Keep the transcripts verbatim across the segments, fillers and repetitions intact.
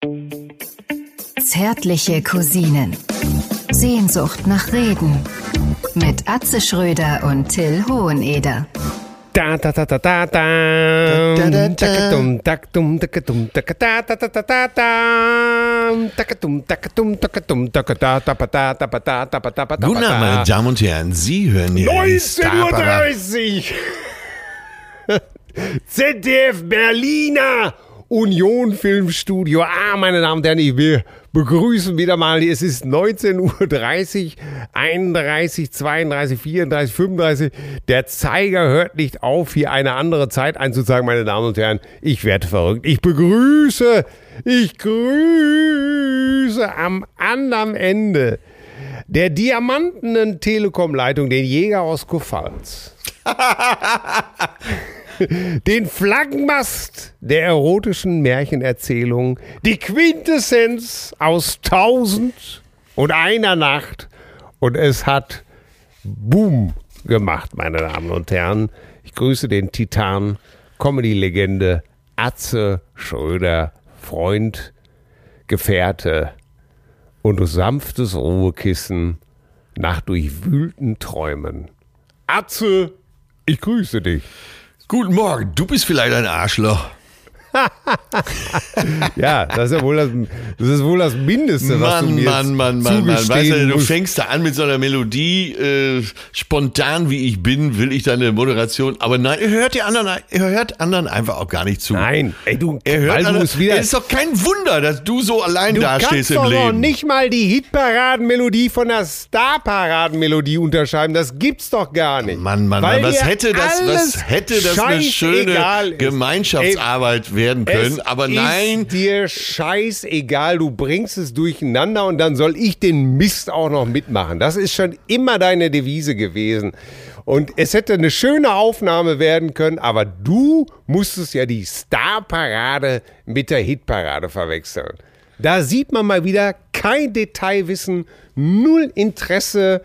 Zärtliche Cousinen. Sehnsucht nach Reden. Mit Atze Schröder und Till Hoheneder. Da da da da da da. Takatum takatum takatum takata da da da da da. Takatum takatum takatum takata da da da da da da da. Guten Abend, meine Damen und Herren, Sie hören hier neunzehn Uhr dreißig. Z D F Berliner Union Filmstudio. Ah, meine Damen und Herren, ich will begrüßen wieder mal. Es ist neunzehn Uhr dreißig, einunddreißig, zweiunddreißig, vierunddreißig, fünfunddreißig. Der Zeiger hört nicht auf, hier eine andere Zeit einzutragen, meine Damen und Herren. Ich werde verrückt. Ich begrüße, ich grüße am anderen Ende der diamantenen Telekom-Leitung den Jäger aus Kurpfalz. Den Flaggenmast der erotischen Märchenerzählung, die Quintessenz aus tausend und einer Nacht. Und es hat Boom gemacht, meine Damen und Herren. Ich grüße den Titan, Comedy-Legende Atze Schröder, Freund, Gefährte und sanftes Ruhekissen nach durchwühlten Träumen. Atze, ich grüße dich. Guten Morgen, du bist vielleicht ein Arschloch. Ja, das ist ja wohl das, das, ist wohl das Mindeste, Mann, was du mir Mann, Mann, Mann, Mann, weißt du, du fängst da an mit so einer Melodie, äh, spontan wie ich bin, will ich deine Moderation, aber nein, er hört die anderen, er hört anderen einfach auch gar nicht zu. Nein, ey, du, er hört weil du es wieder. Es ist doch kein Wunder, dass du so allein du dastehst im Leben. Du kannst doch Leben. nicht mal die Hitparadenmelodie von der Starparadenmelodie unterscheiden, das gibt's doch gar nicht. Mann, Mann, Mann, was hätte das, was hätte das eine schöne Gemeinschaftsarbeit werden können, es aber nein. Ist dir scheißegal, du bringst es durcheinander und dann soll ich den Mist auch noch mitmachen. Das ist schon immer deine Devise gewesen. Und es hätte eine schöne Aufnahme werden können, aber du musstest ja die Starparade mit der Hitparade verwechseln. Da sieht man mal wieder kein Detailwissen, null Interesse.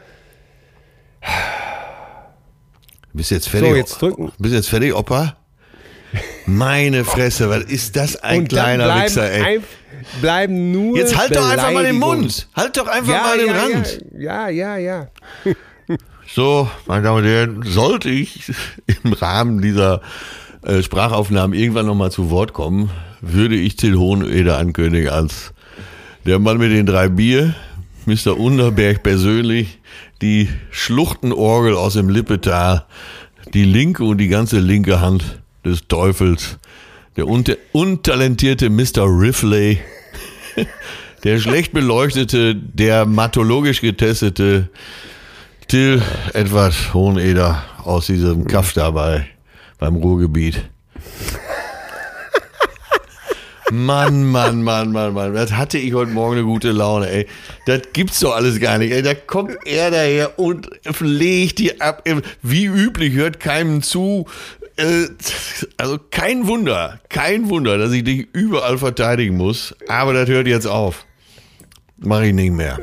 Bist jetzt fertig? So, jetzt drücken. Bist jetzt fertig, Opa? Meine Fresse, was ist das ein und kleiner bleiben Wichser, ey. Ein, bleiben nur Jetzt halt doch einfach mal den Mund. Halt doch einfach ja, mal den ja, Rand. Ja, ja, ja. ja. So, meine Damen und Herren, sollte ich im Rahmen dieser äh, Sprachaufnahmen irgendwann nochmal zu Wort kommen, würde ich Till Hoheneder ankündigen als der Mann mit den drei Bier, Mister Unterberg persönlich, die Schluchtenorgel aus dem Lippetal, die linke und die ganze linke Hand des Teufels, der unta- untalentierte Mister Rifley, der schlecht beleuchtete, der mathologisch getestete Till Edward Hoheneder aus diesem Kaff dabei beim Ruhrgebiet. Mann, Mann, Mann, Mann, Mann, das hatte ich heute Morgen eine gute Laune, ey. Das gibt's doch alles gar nicht, ey. Da kommt er daher und legt die ab. Wie üblich, hört keinem zu. Also kein Wunder, kein Wunder, dass ich dich überall verteidigen muss. Aber das hört jetzt auf. Mach ich nicht mehr.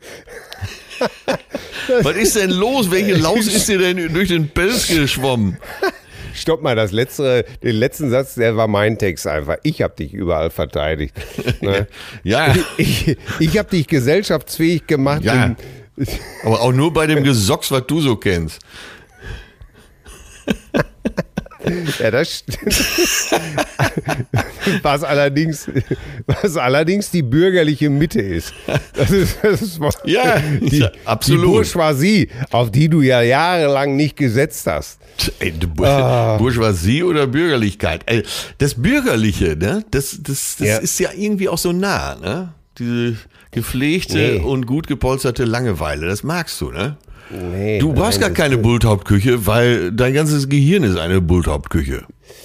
Was ist denn los? Welche Laus ist dir denn durch den Pelz geschwommen? Stopp mal, das letzte, den letzten Satz, der war mein Text einfach. Ich habe dich überall verteidigt. Ne? Ja. Ich, ich, ich habe dich gesellschaftsfähig gemacht. Ja. Aber auch nur bei dem Gesocks, was du so kennst. Ja, das stimmt. Was allerdings, was allerdings die bürgerliche Mitte ist. Das ist, das ist ja, die, ja, absolut. Die Bourgeoisie, auf die du ja jahrelang nicht gesetzt hast. Ey, ah. Bourgeoisie oder Bürgerlichkeit? Ey, das Bürgerliche, ne? Das, das, das ja. ist ja irgendwie auch so nah, ne? Diese gepflegte nee. und gut gepolsterte Langeweile, das magst du, ne? Nee, du brauchst gar keine Bulthauptküche, weil dein ganzes Gehirn ist eine Bulthauptküche.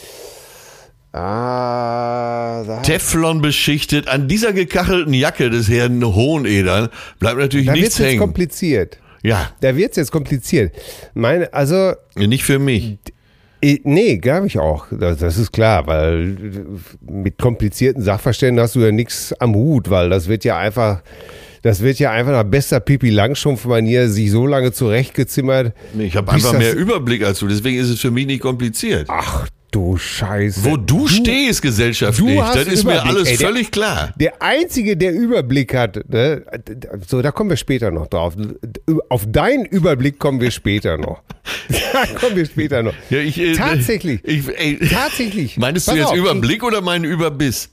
Ah, Teflon beschichtet. An dieser gekachelten Jacke des Herrn Hoheneder bleibt natürlich da nichts hängen. Da wird hängen. jetzt kompliziert. Ja. Da wird es jetzt kompliziert. Meine, also nicht für mich. Nee, glaube ich auch. Das, das ist klar, weil mit komplizierten Sachverständen hast du ja nichts am Hut, weil das wird ja einfach... Das wird ja einfach nach bester Pipi-Langstrumpf-Manier sich so lange zurechtgezimmert. Nee, ich habe einfach mehr Überblick als du, deswegen ist es für mich nicht kompliziert. Ach, du Scheiße. Wo du, du stehst gesellschaftlich, du hast das ist Überblick. mir alles Ey, der, völlig klar. Der Einzige, der Überblick hat, ne? So, da kommen wir später noch drauf. Auf deinen Überblick kommen wir später noch. Da kommen wir später noch. Ja, ich, äh, tatsächlich. Ich, ey, tatsächlich. Meinst du Pass jetzt auf, Überblick ich, oder meinen Überbiss?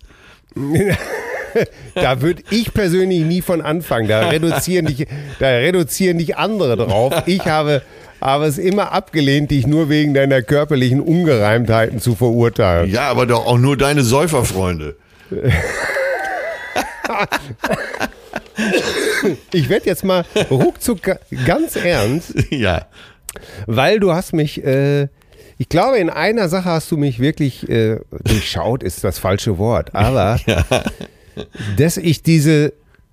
Da würde ich persönlich nie von anfangen. Da reduzieren nicht, da reduzieren nicht andere drauf. Ich habe, habe es immer abgelehnt, dich nur wegen deiner körperlichen Ungereimtheiten zu verurteilen. Ja, aber doch auch nur deine Säuferfreunde. Ich werde jetzt mal ruckzuck ganz ernst. Ja. Weil du hast mich, äh, ich glaube, in einer Sache hast du mich wirklich äh, durchschaut, ist das falsche Wort, aber ja. dass ich diese,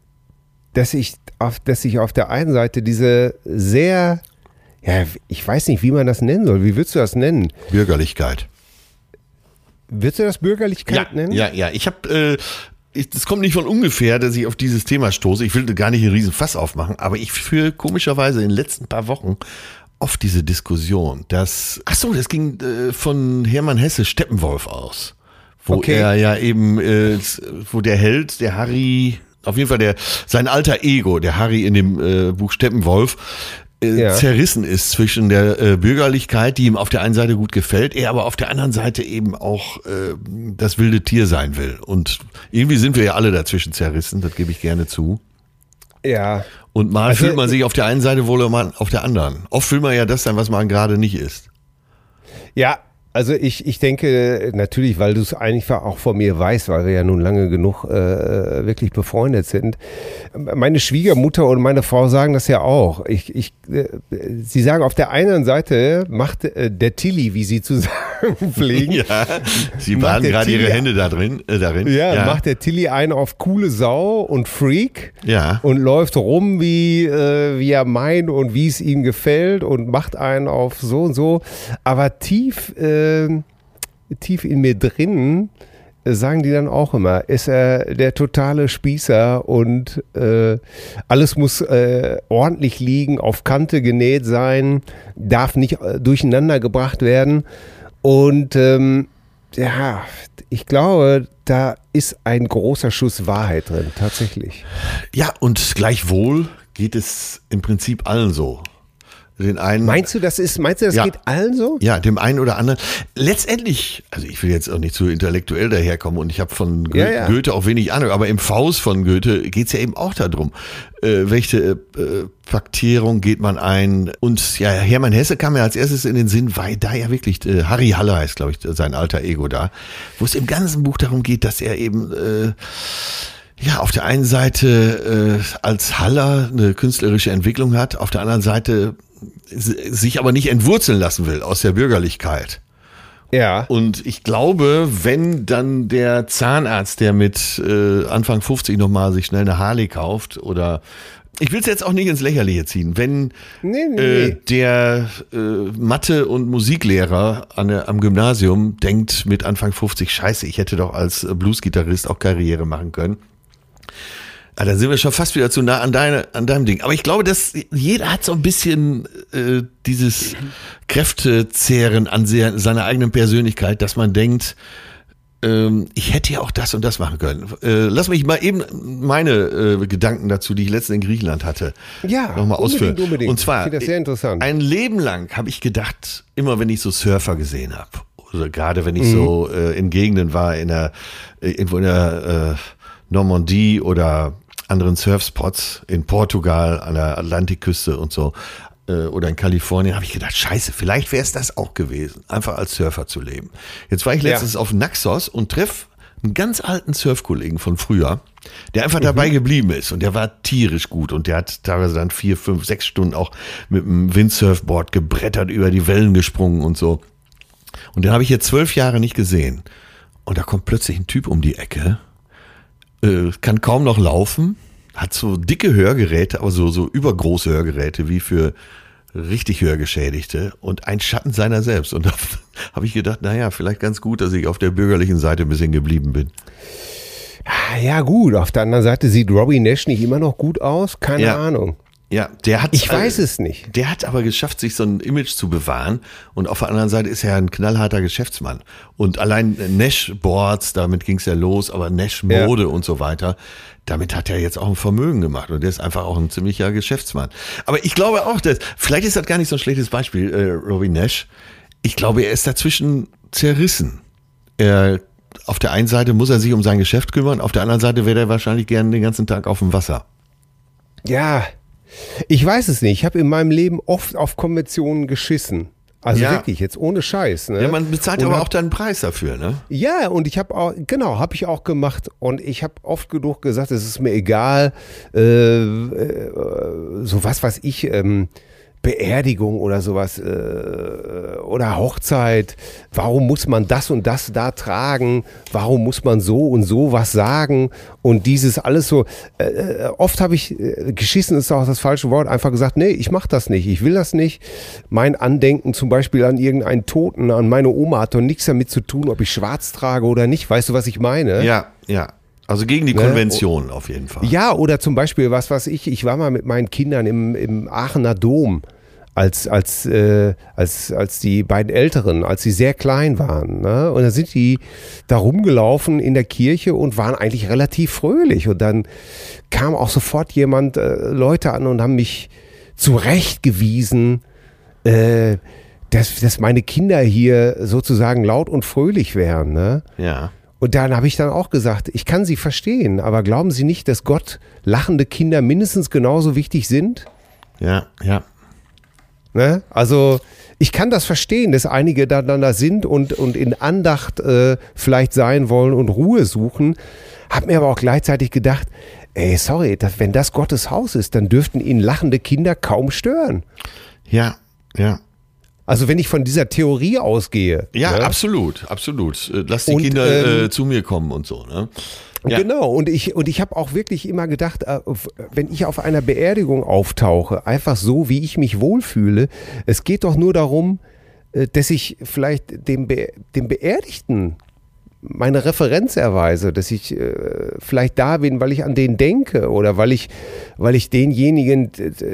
dass ich auf, dass ich auf der einen Seite diese sehr, ja, ich weiß nicht, wie man das nennen soll. Wie würdest du das nennen? Bürgerlichkeit. Würdest du das Bürgerlichkeit ja, nennen? Ja, ja. Ich habe, äh, es kommt nicht von ungefähr, dass ich auf dieses Thema stoße. Ich will gar nicht einen riesen Fass aufmachen, aber ich führe komischerweise in den letzten paar Wochen oft diese Diskussion, dass, ach so, das ging äh, von Hermann Hesse Steppenwolf aus, wo okay. er ja eben, äh, wo der Held, der Harry, auf jeden Fall der, sein alter Ego, der Harry in dem äh, Buch Steppenwolf, äh, ja. zerrissen ist zwischen der äh, Bürgerlichkeit, die ihm auf der einen Seite gut gefällt, er aber auf der anderen Seite eben auch äh, das wilde Tier sein will. Und irgendwie sind wir ja alle dazwischen zerrissen, das gebe ich gerne zu. Ja. Und mal also, fühlt man sich auf der einen Seite wohl auf der anderen. Oft will man ja das sein, was man gerade nicht ist. Ja, also ich, ich denke natürlich, weil du es eigentlich auch von mir weißt, weil wir ja nun lange genug äh, wirklich befreundet sind. Meine Schwiegermutter und meine Frau sagen das ja auch. Ich, ich, äh, sie sagen auf der einen Seite macht äh, der Tilly, wie sie zu sagen pflegen. Ja, sie baden gerade ihre Hände da drin, äh, darin. Ja, ja, macht der Tilly einen auf coole Sau und Freak. Ja. Und läuft rum, wie, äh, wie er meint und wie es ihm gefällt und macht einen auf so und so. Aber tief... Äh, tief in mir drin sagen die dann auch immer, ist er der totale Spießer und äh, alles muss äh, ordentlich liegen, auf Kante genäht sein, darf nicht äh, durcheinander gebracht werden. Und ähm, ja, ich glaube, da ist ein großer Schuss Wahrheit drin, tatsächlich. Ja, und gleichwohl geht es im Prinzip allen so. Den einen, meinst du, das ist, meinst du, das ja, geht allen so? Ja, dem einen oder anderen. Letztendlich, also ich will jetzt auch nicht zu intellektuell daherkommen und ich habe von Go- ja, ja. Goethe auch wenig Ahnung, aber im Faust von Goethe geht's ja eben auch darum, äh, welche äh, Paktierung geht man ein. Und ja, Hermann Hesse kam ja als erstes in den Sinn, weil da ja wirklich, äh, Harry Haller heißt, glaube ich, sein alter Ego da, wo es im ganzen Buch darum geht, dass er eben... Äh, ja, auf der einen Seite äh, als Haller eine künstlerische Entwicklung hat, auf der anderen Seite sich aber nicht entwurzeln lassen will aus der Bürgerlichkeit. Ja. Und ich glaube, wenn dann der Zahnarzt, der mit äh, Anfang fünfzig nochmal sich schnell eine Harley kauft oder ich will es jetzt auch nicht ins Lächerliche ziehen, wenn nee, nee, äh, nee. der äh, Mathe- und Musiklehrer an der, am Gymnasium denkt mit Anfang fünfzig, scheiße, ich hätte doch als Bluesgitarrist auch Karriere machen können. Ja, dann sind wir schon fast wieder zu nah an, deine, an deinem Ding. Aber ich glaube, dass jeder hat so ein bisschen äh, dieses Kräftezehren an sehr, seiner eigenen Persönlichkeit, dass man denkt, ähm, ich hätte ja auch das und das machen können. Äh, lass mich mal eben meine äh, Gedanken dazu, die ich letztens in Griechenland hatte, ja, nochmal ausführen. Unbedingt. Und zwar, ich finde das sehr interessant. Ein Leben lang habe ich gedacht, immer wenn ich so Surfer gesehen habe, oder gerade wenn ich mhm. so äh, in Gegenden war, in der, äh, irgendwo in der äh, Normandie oder anderen Surfspots in Portugal, an der Atlantikküste und so, äh, oder in Kalifornien, habe ich gedacht, scheiße, vielleicht wäre es das auch gewesen, einfach als Surfer zu leben. Jetzt war ich letztens ja. auf Naxos und treff einen ganz alten Surfkollegen von früher, der einfach mhm. dabei geblieben ist und der war tierisch gut und der hat teilweise dann vier, fünf, sechs Stunden auch mit einem Windsurfboard gebrettert, über die Wellen gesprungen und so. Und den habe ich jetzt zwölf Jahre nicht gesehen. Und da kommt plötzlich ein Typ um die Ecke, äh, kann kaum noch laufen, hat so dicke Hörgeräte, aber so, so übergroße Hörgeräte wie für richtig Hörgeschädigte und ein Schatten seiner selbst. Und da habe ich gedacht, naja, vielleicht ganz gut, dass ich auf der bürgerlichen Seite ein bisschen geblieben bin. Ja gut, auf der anderen Seite sieht Robbie Nash nicht immer noch gut aus? Keine ja. Ahnung. Ja, der hat. Ich weiß es nicht. Der hat aber geschafft, sich so ein Image zu bewahren. Und auf der anderen Seite ist er ein knallharter Geschäftsmann. Und allein Nash-Boards, damit ging es ja los, aber Nash-Mode ja. und so weiter, damit hat er jetzt auch ein Vermögen gemacht. Und der ist einfach auch ein ziemlicher Geschäftsmann. Aber ich glaube auch, dass, vielleicht ist das gar nicht so ein schlechtes Beispiel, äh, Robbie Nash. Ich glaube, er ist dazwischen zerrissen. Er, auf der einen Seite muss er sich um sein Geschäft kümmern, auf der anderen Seite wäre er wahrscheinlich gerne den ganzen Tag auf dem Wasser. Ja, ich weiß es nicht. Ich habe in meinem Leben oft auf Konventionen geschissen. Also ja. wirklich, jetzt ohne Scheiß. Ne? Ja, man bezahlt und aber hab, auch dann einen Preis dafür, ne? Ja, und ich habe auch, genau, habe ich auch gemacht. Und ich habe oft genug gesagt, es ist mir egal, äh, äh, so was weiß ich, ähm, Beerdigung oder sowas äh, oder Hochzeit, warum muss man das und das da tragen, warum muss man so und so was sagen und dieses alles so, äh, oft habe ich, äh, geschissen ist auch das falsche Wort, einfach gesagt, nee, ich mach das nicht, ich will das nicht, mein Andenken zum Beispiel an irgendeinen Toten, an meine Oma hat doch nichts damit zu tun, ob ich schwarz trage oder nicht, weißt du, was ich meine? Ja, ja. Also gegen die Konvention ne? auf jeden Fall. Ja, oder zum Beispiel, was weiß ich, ich war mal mit meinen Kindern im, im Aachener Dom, als, als, äh, als, als die beiden Älteren, als sie sehr klein waren. Ne? Und dann sind die da rumgelaufen in der Kirche und waren eigentlich relativ fröhlich. Und dann kam auch sofort jemand, äh, Leute an und haben mich zurechtgewiesen, äh, dass, dass meine Kinder hier sozusagen laut und fröhlich wären. Ne? Ja. Und dann habe ich dann auch gesagt, ich kann Sie verstehen, aber glauben Sie nicht, dass Gott lachende Kinder mindestens genauso wichtig sind? Ja, ja. Ne? Also ich kann das verstehen, dass einige da, dann da sind und, und in Andacht äh, vielleicht sein wollen und Ruhe suchen. Hab mir aber auch gleichzeitig gedacht, ey, sorry, dass, wenn das Gottes Haus ist, dann dürften ihn lachende Kinder kaum stören. Ja, ja. Also wenn ich von dieser Theorie ausgehe. Ja, ne? absolut, absolut. Lass die und, Kinder ähm, äh, zu mir kommen und so, ne? Ja. Genau, und ich, und ich habe auch wirklich immer gedacht, wenn ich auf einer Beerdigung auftauche, einfach so, wie ich mich wohlfühle, es geht doch nur darum, dass ich vielleicht dem, Be- dem Beerdigten meine Referenz erweise, dass ich äh, vielleicht da bin, weil ich an den denke oder weil ich, weil ich denjenigen,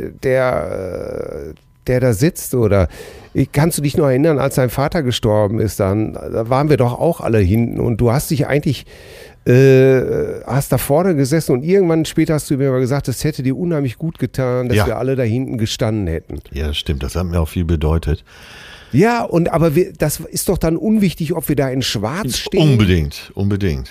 der, der da sitzt oder kannst du dich noch erinnern, als dein Vater gestorben ist, dann da waren wir doch auch alle hinten und du hast dich eigentlich Äh, hast da vorne gesessen und irgendwann später hast du mir aber gesagt, es hätte dir unheimlich gut getan, dass ja. wir alle da hinten gestanden hätten. Ja, das stimmt, das hat mir auch viel bedeutet. Ja, und aber wir, das ist doch dann unwichtig, ob wir da in Schwarz stehen. Unbedingt, unbedingt.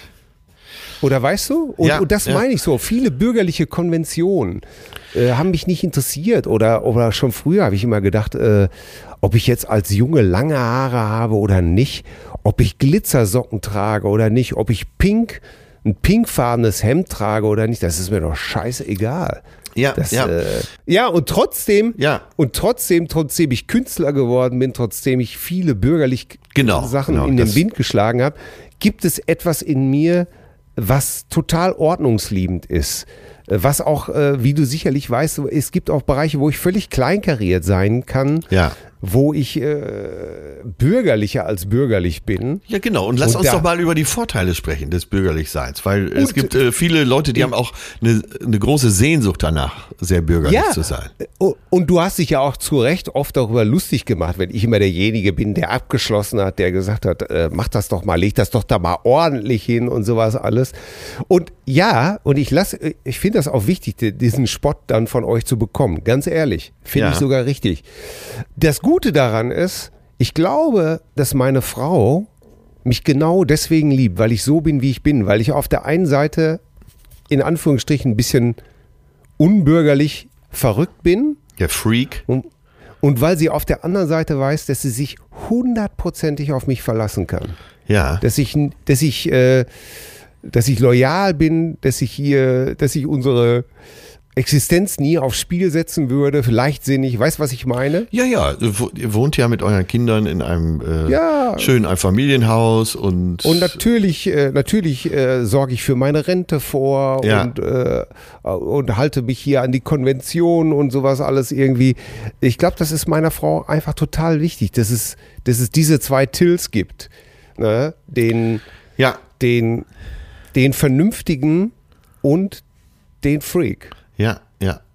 Oder weißt du? Und, ja, und das ja. meine ich so. Viele bürgerliche Konventionen äh, haben mich nicht interessiert. Oder, oder schon früher habe ich immer gedacht, äh, ob ich jetzt als Junge lange Haare habe oder nicht, ob ich Glitzersocken trage oder nicht, ob ich pink, ein pinkfarbenes Hemd trage oder nicht, das ist mir doch scheißegal. Ja, das, ja. Äh, ja, und trotzdem, ja. und trotzdem, trotzdem ich Künstler geworden bin, trotzdem ich viele bürgerliche genau, Sachen genau, in den Wind geschlagen habe, gibt es etwas in mir, was total ordnungsliebend ist. Was auch, äh, wie du sicherlich weißt, es gibt auch Bereiche, wo ich völlig kleinkariert sein kann, ja. wo ich äh, bürgerlicher als bürgerlich bin. Ja, genau. Und lass und uns da, doch mal über die Vorteile sprechen des Bürgerlichseins, weil es gibt äh, viele Leute, die haben auch eine, eine große Sehnsucht danach, sehr bürgerlich ja, zu sein. Und du hast dich ja auch zu Recht oft darüber lustig gemacht, wenn ich immer derjenige bin, der abgeschlossen hat, der gesagt hat, äh, mach das doch mal, leg das doch da mal ordentlich hin und sowas alles. Und ja, und ich lasse, ich finde das auch wichtig, diesen Spott dann von euch zu bekommen. Ganz ehrlich, finde ja. ich sogar richtig. Das Gute daran ist, ich glaube, dass meine Frau mich genau deswegen liebt, weil ich so bin, wie ich bin, weil ich auf der einen Seite in Anführungsstrichen ein bisschen unbürgerlich verrückt bin. Der Freak. Und, und weil sie auf der anderen Seite weiß, dass sie sich hundertprozentig auf mich verlassen kann. Ja. Dass ich, dass ich, äh, dass ich loyal bin, dass ich hier, dass ich unsere Existenz nie aufs Spiel setzen würde, leichtsinnig, weißt du, was ich meine? Ja, ja, ihr wohnt ja mit euren Kindern in einem äh, ja. schönen Einfamilienhaus und und natürlich, äh, natürlich äh, sorge ich für meine Rente vor ja. und äh, und halte mich hier an die Konvention und sowas alles irgendwie. Ich glaube, das ist meiner Frau einfach total wichtig, dass es, dass es diese zwei Tills gibt, ne? Den, ja. den, den Vernünftigen und den Freak. Ja, ja,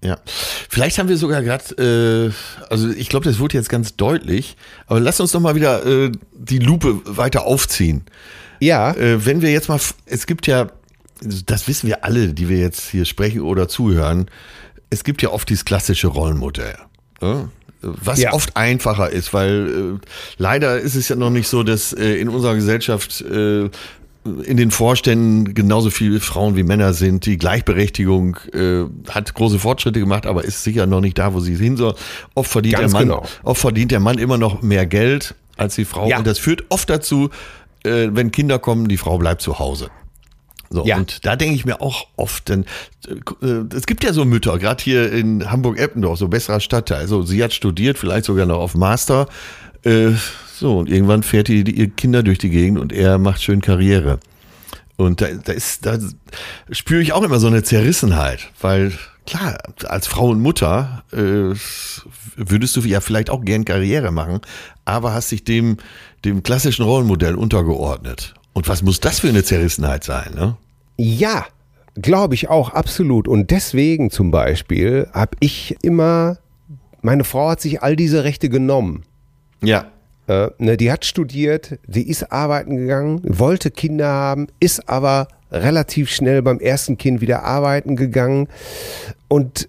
ja. Vielleicht haben wir sogar gerade, äh, also ich glaube, das wurde jetzt ganz deutlich, aber lass uns doch mal wieder äh, die Lupe weiter aufziehen. Ja. Äh, wenn wir jetzt mal, es gibt ja, das wissen wir alle, die wir jetzt hier sprechen oder zuhören, es gibt ja oft dieses klassische Rollenmodell. Ne? Was ja. oft einfacher ist, weil äh, leider ist es ja noch nicht so, dass äh, in unserer Gesellschaft äh, in den Vorständen genauso viele Frauen wie Männer sind. Die Gleichberechtigung äh, hat große Fortschritte gemacht, aber ist sicher noch nicht da, wo sie hin soll. Oft verdient Ganz der Mann, genau. oft verdient der Mann immer noch mehr Geld als die Frau. Ja. Und das führt oft dazu, äh, wenn Kinder kommen, die Frau bleibt zu Hause. So, ja. Und da denke ich mir auch oft, denn äh, es gibt ja so Mütter, gerade hier in Hamburg-Eppendorf, so besserer Stadtteil. Also sie hat studiert, vielleicht sogar noch auf Master. Äh, so, und irgendwann fährt die, die ihre Kinder durch die Gegend und er macht schön Karriere. Und da, da ist, da spüre ich auch immer so eine Zerrissenheit, weil klar, als Frau und Mutter äh, würdest du ja vielleicht auch gern Karriere machen, aber hast dich dem, dem klassischen Rollenmodell untergeordnet. Und was muss das für eine Zerrissenheit sein, ne? Ja, glaube ich auch, absolut. Und deswegen zum Beispiel habe ich immer, meine Frau hat sich all diese Rechte genommen. Ja. Äh, ne, die hat studiert, die ist arbeiten gegangen, wollte Kinder haben, ist aber relativ schnell beim ersten Kind wieder arbeiten gegangen. Und,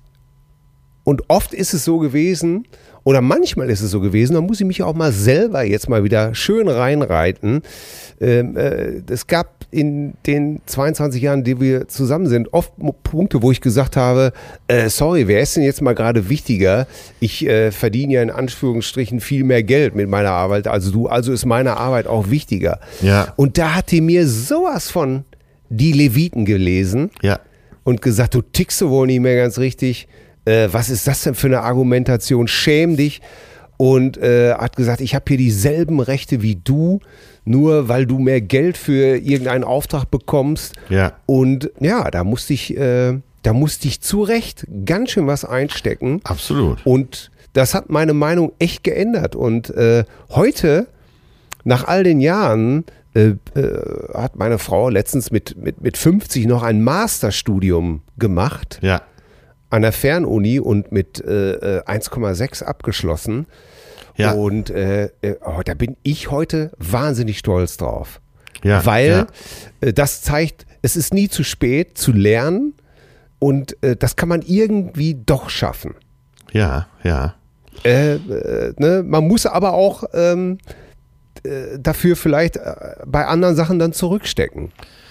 und oft ist es so gewesen, oder manchmal ist es so gewesen, da muss ich mich auch mal selber jetzt mal wieder schön reinreiten. Ähm, äh, es gab in den zweiundzwanzig Jahren, die wir zusammen sind, oft Punkte, wo ich gesagt habe, äh, sorry, wer ist denn jetzt mal gerade wichtiger? Ich äh, verdiene ja in Anführungsstrichen viel mehr Geld mit meiner Arbeit als du, also ist meine Arbeit auch wichtiger. Ja. Und da hat die mir sowas von die Leviten gelesen Ja. und gesagt, du tickst du wohl nicht mehr ganz richtig. Äh, was ist das denn für eine Argumentation? Schäm dich. Und äh, hat gesagt, ich habe hier dieselben Rechte wie du, nur weil du mehr Geld für irgendeinen Auftrag bekommst. Ja. Und ja, da musste ich, äh, da musste ich zu Recht ganz schön was einstecken. Absolut. Und das hat meine Meinung echt geändert. Und äh, heute, nach all den Jahren, äh, äh, hat meine Frau letztens mit, mit, mit fünfzig noch ein Masterstudium gemacht. Ja. An der Fernuni und mit äh, eins Komma sechs abgeschlossen. Ja. Und äh, oh, da bin ich heute wahnsinnig stolz drauf. Ja. Weil Ja. äh, das zeigt, es ist nie zu spät zu lernen und äh, das kann man irgendwie doch schaffen. Ja. Ja. Äh, äh, ne? Man muss aber auch ähm, äh, dafür vielleicht äh, bei anderen Sachen dann zurückstecken.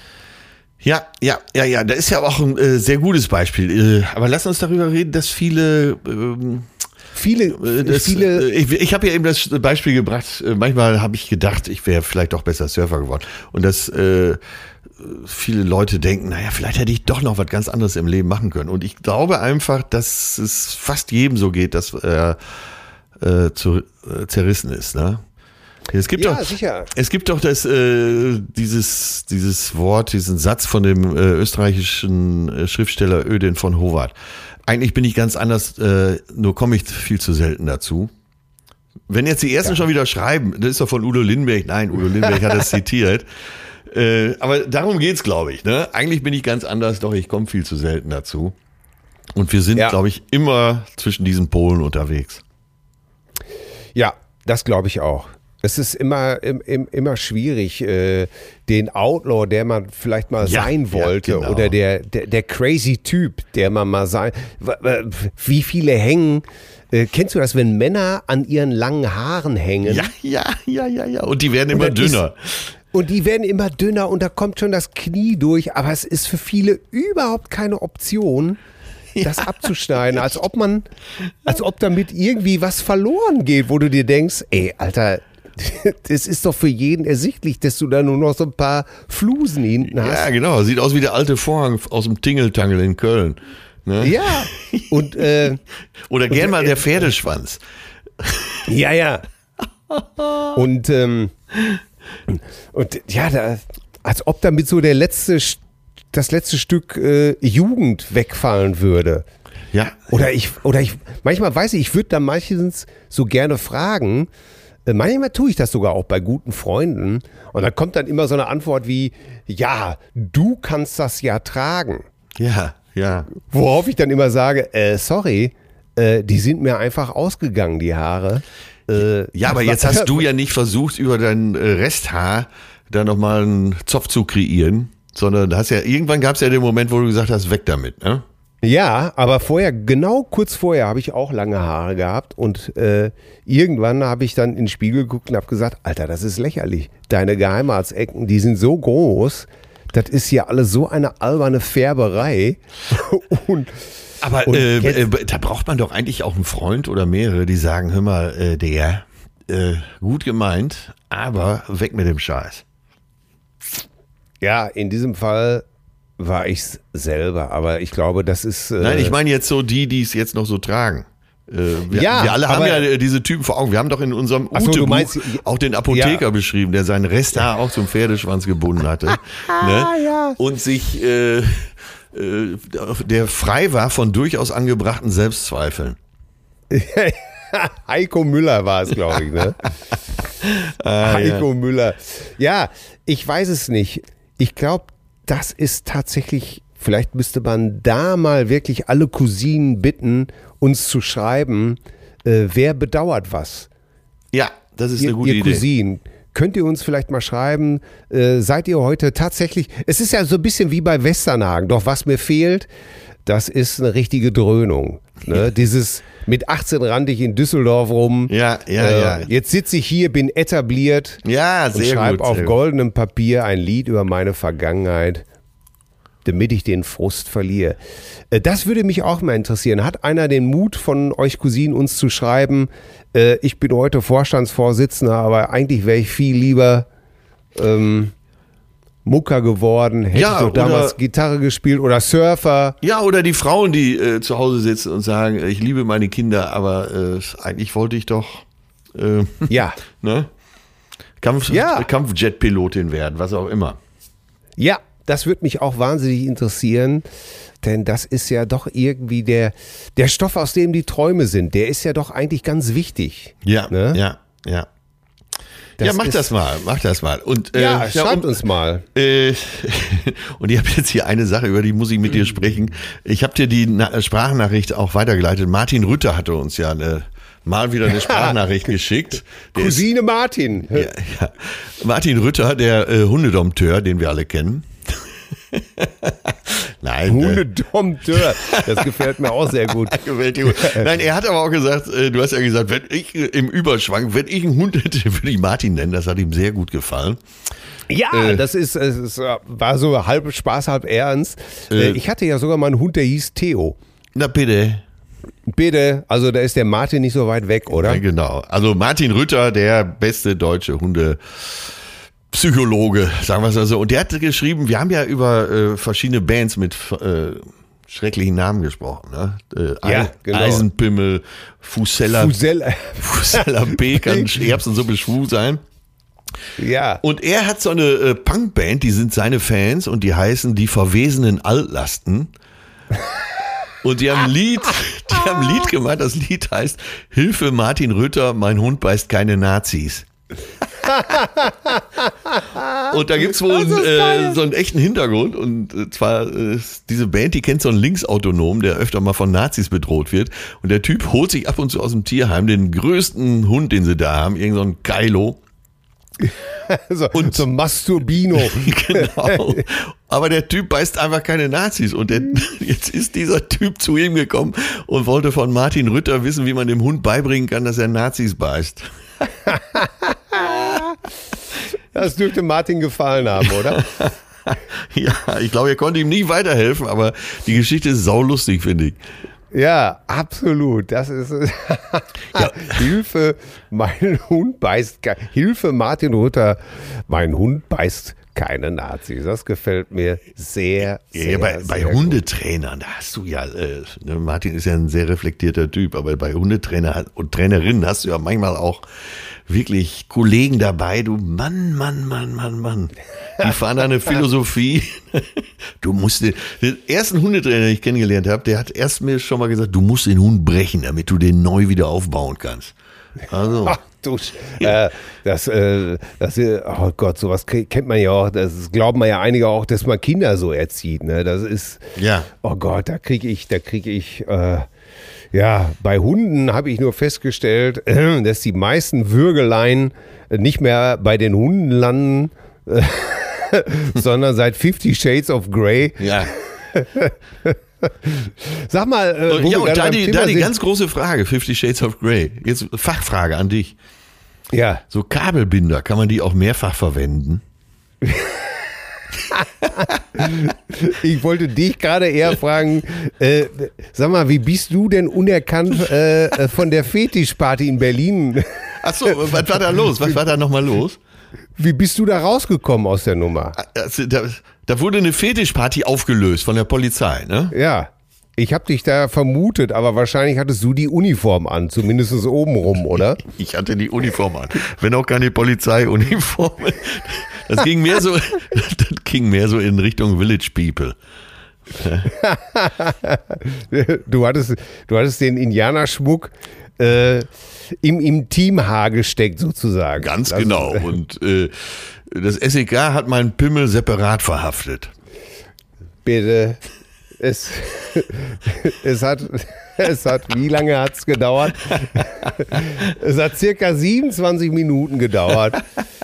Ja, ja, ja, ja, da ist ja auch ein äh, sehr gutes Beispiel. Äh, aber lass uns darüber reden, dass viele, ähm, Viele, äh, das, viele. äh, ich, ich habe ja eben das Beispiel gebracht. Äh, manchmal habe ich gedacht, ich wäre vielleicht auch besser Surfer geworden. Und dass äh, viele Leute denken, naja, vielleicht hätte ich doch noch was ganz anderes im Leben machen können. Und ich glaube einfach, dass es fast jedem so geht, dass er äh, zu, äh, zerrissen ist, ne? Es gibt Ja, doch, sicher. Es gibt doch das, äh, dieses, dieses Wort, diesen Satz von dem äh, österreichischen äh, Schriftsteller Ödin von Howard. Eigentlich bin ich ganz anders, äh, nur komme ich viel zu selten dazu. Wenn jetzt die Ersten Ja. schon wieder schreiben, das ist doch von Udo Lindenberg, nein, Udo Lindenberg hat das zitiert. Äh, aber darum geht's, glaube ich. Ne? Eigentlich bin ich ganz anders, doch ich komme viel zu selten dazu. Und wir sind, Ja. glaube ich, immer zwischen diesen Polen unterwegs. Ja, das glaube ich auch. Es ist immer, im, im, immer schwierig, äh, den Outlaw, der man vielleicht mal Ja, sein wollte, ja, genau. oder der, der, der crazy Typ, der man mal sein. w- w- Wie viele hängen? Äh, kennst du das, wenn Männer an ihren langen Haaren hängen? Ja, ja, ja, ja, ja. Und die werden immer Und das dünner. Und die werden immer dünner und da kommt schon das Knie durch, aber es ist für viele überhaupt keine Option, das abzuschneiden, als ob man, als ob damit irgendwie was verloren geht, wo du dir denkst, ey, Alter, das ist doch für jeden ersichtlich, dass du da nur noch so ein paar Flusen hinten hast. Ja, genau. Sieht aus wie der alte Vorhang aus dem Tingeltangel in Köln. Ne? Ja, und äh, Oder gern mal der Pferdeschwanz. ja, ja. Und, ähm, und ja, da, als ob damit so der letzte, das letzte Stück äh, Jugend wegfallen würde. Ja. Oder ich, oder ich, manchmal weiß ich, ich würde da meistens so gerne fragen, äh, manchmal tue ich das sogar auch bei guten Freunden und da kommt dann immer so eine Antwort wie, ja, du kannst das ja tragen. Ja, Ja. Worauf ich dann immer sage, äh, sorry, äh, die sind mir einfach ausgegangen, die Haare. Äh, Ja, aber jetzt hast du ja nicht versucht, über dein äh, Resthaar da nochmal einen Zopf zu kreieren, sondern hast ja, irgendwann gab es ja den Moment, wo du gesagt hast, weg damit, ne? Ja, aber vorher, genau kurz vorher habe ich auch lange Haare gehabt und äh, irgendwann habe ich dann in den Spiegel geguckt und habe gesagt, Alter, das ist lächerlich. Deine Geheimratsecken, die sind so groß, das ist hier alles so eine alberne Färberei. und, Aber und äh, jetzt, äh, da braucht man doch eigentlich auch einen Freund oder mehrere, die sagen, hör mal, äh, der, äh, gut gemeint, aber weg mit dem Scheiß. ja, in diesem Fall war ich's selber, aber ich glaube, das ist... Äh, Nein, ich meine jetzt so die, die es jetzt noch so tragen. Äh, wir, Ja, wir alle haben aber- ja äh, diese Typen vor Augen. Wir haben doch in unserem Ach so, du Ute-Buch meinst- auch den Apotheker Ja. beschrieben, der sein Resthaar auch zum Pferdeschwanz gebunden hatte. ne? Und sich, äh, äh, der frei war von durchaus angebrachten Selbstzweifeln. Heiko Müller war es, glaube ich, ne? Ah, Heiko Müller. Ja, ich weiß es nicht. Ich glaube, das ist tatsächlich, vielleicht müsste man da mal wirklich alle Cousinen bitten, uns zu schreiben, äh, wer bedauert was. Ja, das ist Ihr, eine gute ihr Idee. Cousinen. Könnt ihr uns vielleicht mal schreiben, äh, seid ihr heute tatsächlich, es ist ja so ein bisschen wie bei Westernhagen, doch was mir fehlt, das ist eine richtige Dröhnung. Ne? Dieses mit achtzehn rannte ich in Düsseldorf rum. Ja, ja, äh, ja. Jetzt sitze ich hier, bin etabliert Ja, und sehr schreibe gut. auf sehr gut. goldenem Papier ein Lied über meine Vergangenheit, damit ich den Frust verliere. Äh, Das würde mich auch mal interessieren. Hat einer den Mut von euch Cousinen uns zu schreiben, äh, ich bin heute Vorstandsvorsitzender, aber eigentlich wäre ich viel lieber ähm, Mucker geworden, hätte Ja, ich doch damals oder- Gitarre gespielt oder Surfer. Ja, oder die Frauen, die äh, zu Hause sitzen und sagen, ich liebe meine Kinder, aber äh, eigentlich wollte ich doch äh, Ja, ne? Kampf, Ja. Kampfjet-Pilotin werden, was auch immer. ja, das würde mich auch wahnsinnig interessieren, denn das ist ja doch irgendwie der, der Stoff, aus dem die Träume sind, der ist ja doch eigentlich ganz wichtig. Ja, Ne? ja, ja. Das ja, mach ist- das mal, mach das mal. Und, äh, Ja, schreibt um- uns mal. Äh, und ich habe jetzt hier eine Sache, über die muss ich mit dir sprechen. Ich habe dir die Na- Sprachnachricht auch weitergeleitet. Martin Rütter hatte uns ja eine, mal wieder eine Sprachnachricht geschickt. Der ist- Cousine Martin. Ja, ja. Martin Rütter, der äh, Hundedompteur, den wir alle kennen. Nein, äh, Hundedompteur. Das gefällt mir auch sehr gut. gefällt dir gut. Nein, er hat aber auch gesagt, äh, du hast ja gesagt, wenn ich äh, im Überschwang, wenn ich einen Hund hätte, würde ich Martin nennen. Das hat ihm sehr gut gefallen. Ja, Äh. das ist, es ist, äh, war so halb Spaß, halb ernst. Äh. Äh, Ich hatte ja sogar mal einen Hund, der hieß Theo. Na bitte. Bitte, also da ist der Martin nicht so weit weg, oder? Ja, genau. Also Martin Rütter, der beste deutsche Hundepsychologe, sagen wir es mal so. Und der hat geschrieben, wir haben ja über äh, verschiedene Bands mit äh, schrecklichen Namen gesprochen. Ne? Äh, Ja, Ei- genau. Eisenpimmel, Fusella, Fusel, Fusella B kann Erbsensuppe schwul sein. ja. Und er hat so eine äh, Punkband, die sind seine Fans und die heißen die verwesenen Altlasten. Und die haben ein Lied, die haben ein Lied gemacht, das Lied heißt Hilfe Martin Rütter, mein Hund beißt keine Nazis. Und da gibt's wohl äh, so einen echten Hintergrund und äh, zwar äh, diese Band, die kennt so einen Linksautonom, der öfter mal von Nazis bedroht wird und der Typ holt sich ab und zu aus dem Tierheim den größten Hund, den sie da haben, irgend so ein Kylo. So, und so Masturbino. Genau. Aber der Typ beißt einfach keine Nazis. Und der, jetzt ist dieser Typ zu ihm gekommen und wollte von Martin Rütter wissen, wie man dem Hund beibringen kann, dass er Nazis beißt. Das dürfte Martin gefallen haben, oder? Ja, ich glaube, er konnte ihm nie weiterhelfen, aber die Geschichte ist saulustig, finde ich. Ja, absolut. Das ist Ja. Hilfe, mein Hund beißt ke- Hilfe, Martin Rütter, mein Hund beißt keine Nazis. Das gefällt mir sehr, sehr, Ja, bei, bei sehr gut. Hundetrainern, da hast du ja, äh, ne, Martin ist ja ein sehr reflektierter Typ, aber bei Hundetrainer und Trainerinnen hast du ja manchmal auch wirklich Kollegen dabei, du Mann, Mann, Mann, Mann, Mann. Die fahren da eine Philosophie. Du musst den, den ersten Hundetrainer, den ich kennengelernt habe, der hat erst mir schon mal gesagt, du musst den Hund brechen, damit du den neu wieder aufbauen kannst. Also. Ach du, äh, das, äh, das, äh, oh Gott, sowas kennt man ja auch, das glauben wir ja einige auch, dass man Kinder so erzieht, ne? Das ist, ja. Oh Gott, da kriege ich, da kriege ich, äh, ja, bei Hunden habe ich nur festgestellt, äh, dass die meisten Würgeleien nicht mehr bei den Hunden landen, äh, sondern seit Fifty Shades of Grey. Ja. Sag mal, äh, wo ja, wir und da beim die, Thema da die sind- ganz große Frage, Fifty Shades of Grey. Jetzt Fachfrage an dich. ja. So Kabelbinder, kann man die auch mehrfach verwenden? Ich wollte dich gerade eher fragen, äh, sag mal, wie bist du denn unerkannt äh, von der Fetischparty in Berlin? Achso, was war da los? Was war da nochmal los? Wie bist du da rausgekommen aus der Nummer? Also, da, da wurde eine Fetischparty aufgelöst von der Polizei, ne? Ja, ich habe dich da vermutet, aber wahrscheinlich hattest du die Uniform an, zumindest obenrum, oder? Ich hatte die Uniform an, wenn auch keine Polizeiuniform. Das ging mehr so, das ging mehr so in Richtung Village People. Du hattest, du hattest den Indianerschmuck äh, im, im Teamhaar gesteckt sozusagen. Ganz Das- genau. Und äh, das S E K hat meinen Pimmel separat verhaftet. Bitte. Es, es hat, es hat, wie lange hat es gedauert? Es hat circa siebenundzwanzig Minuten gedauert.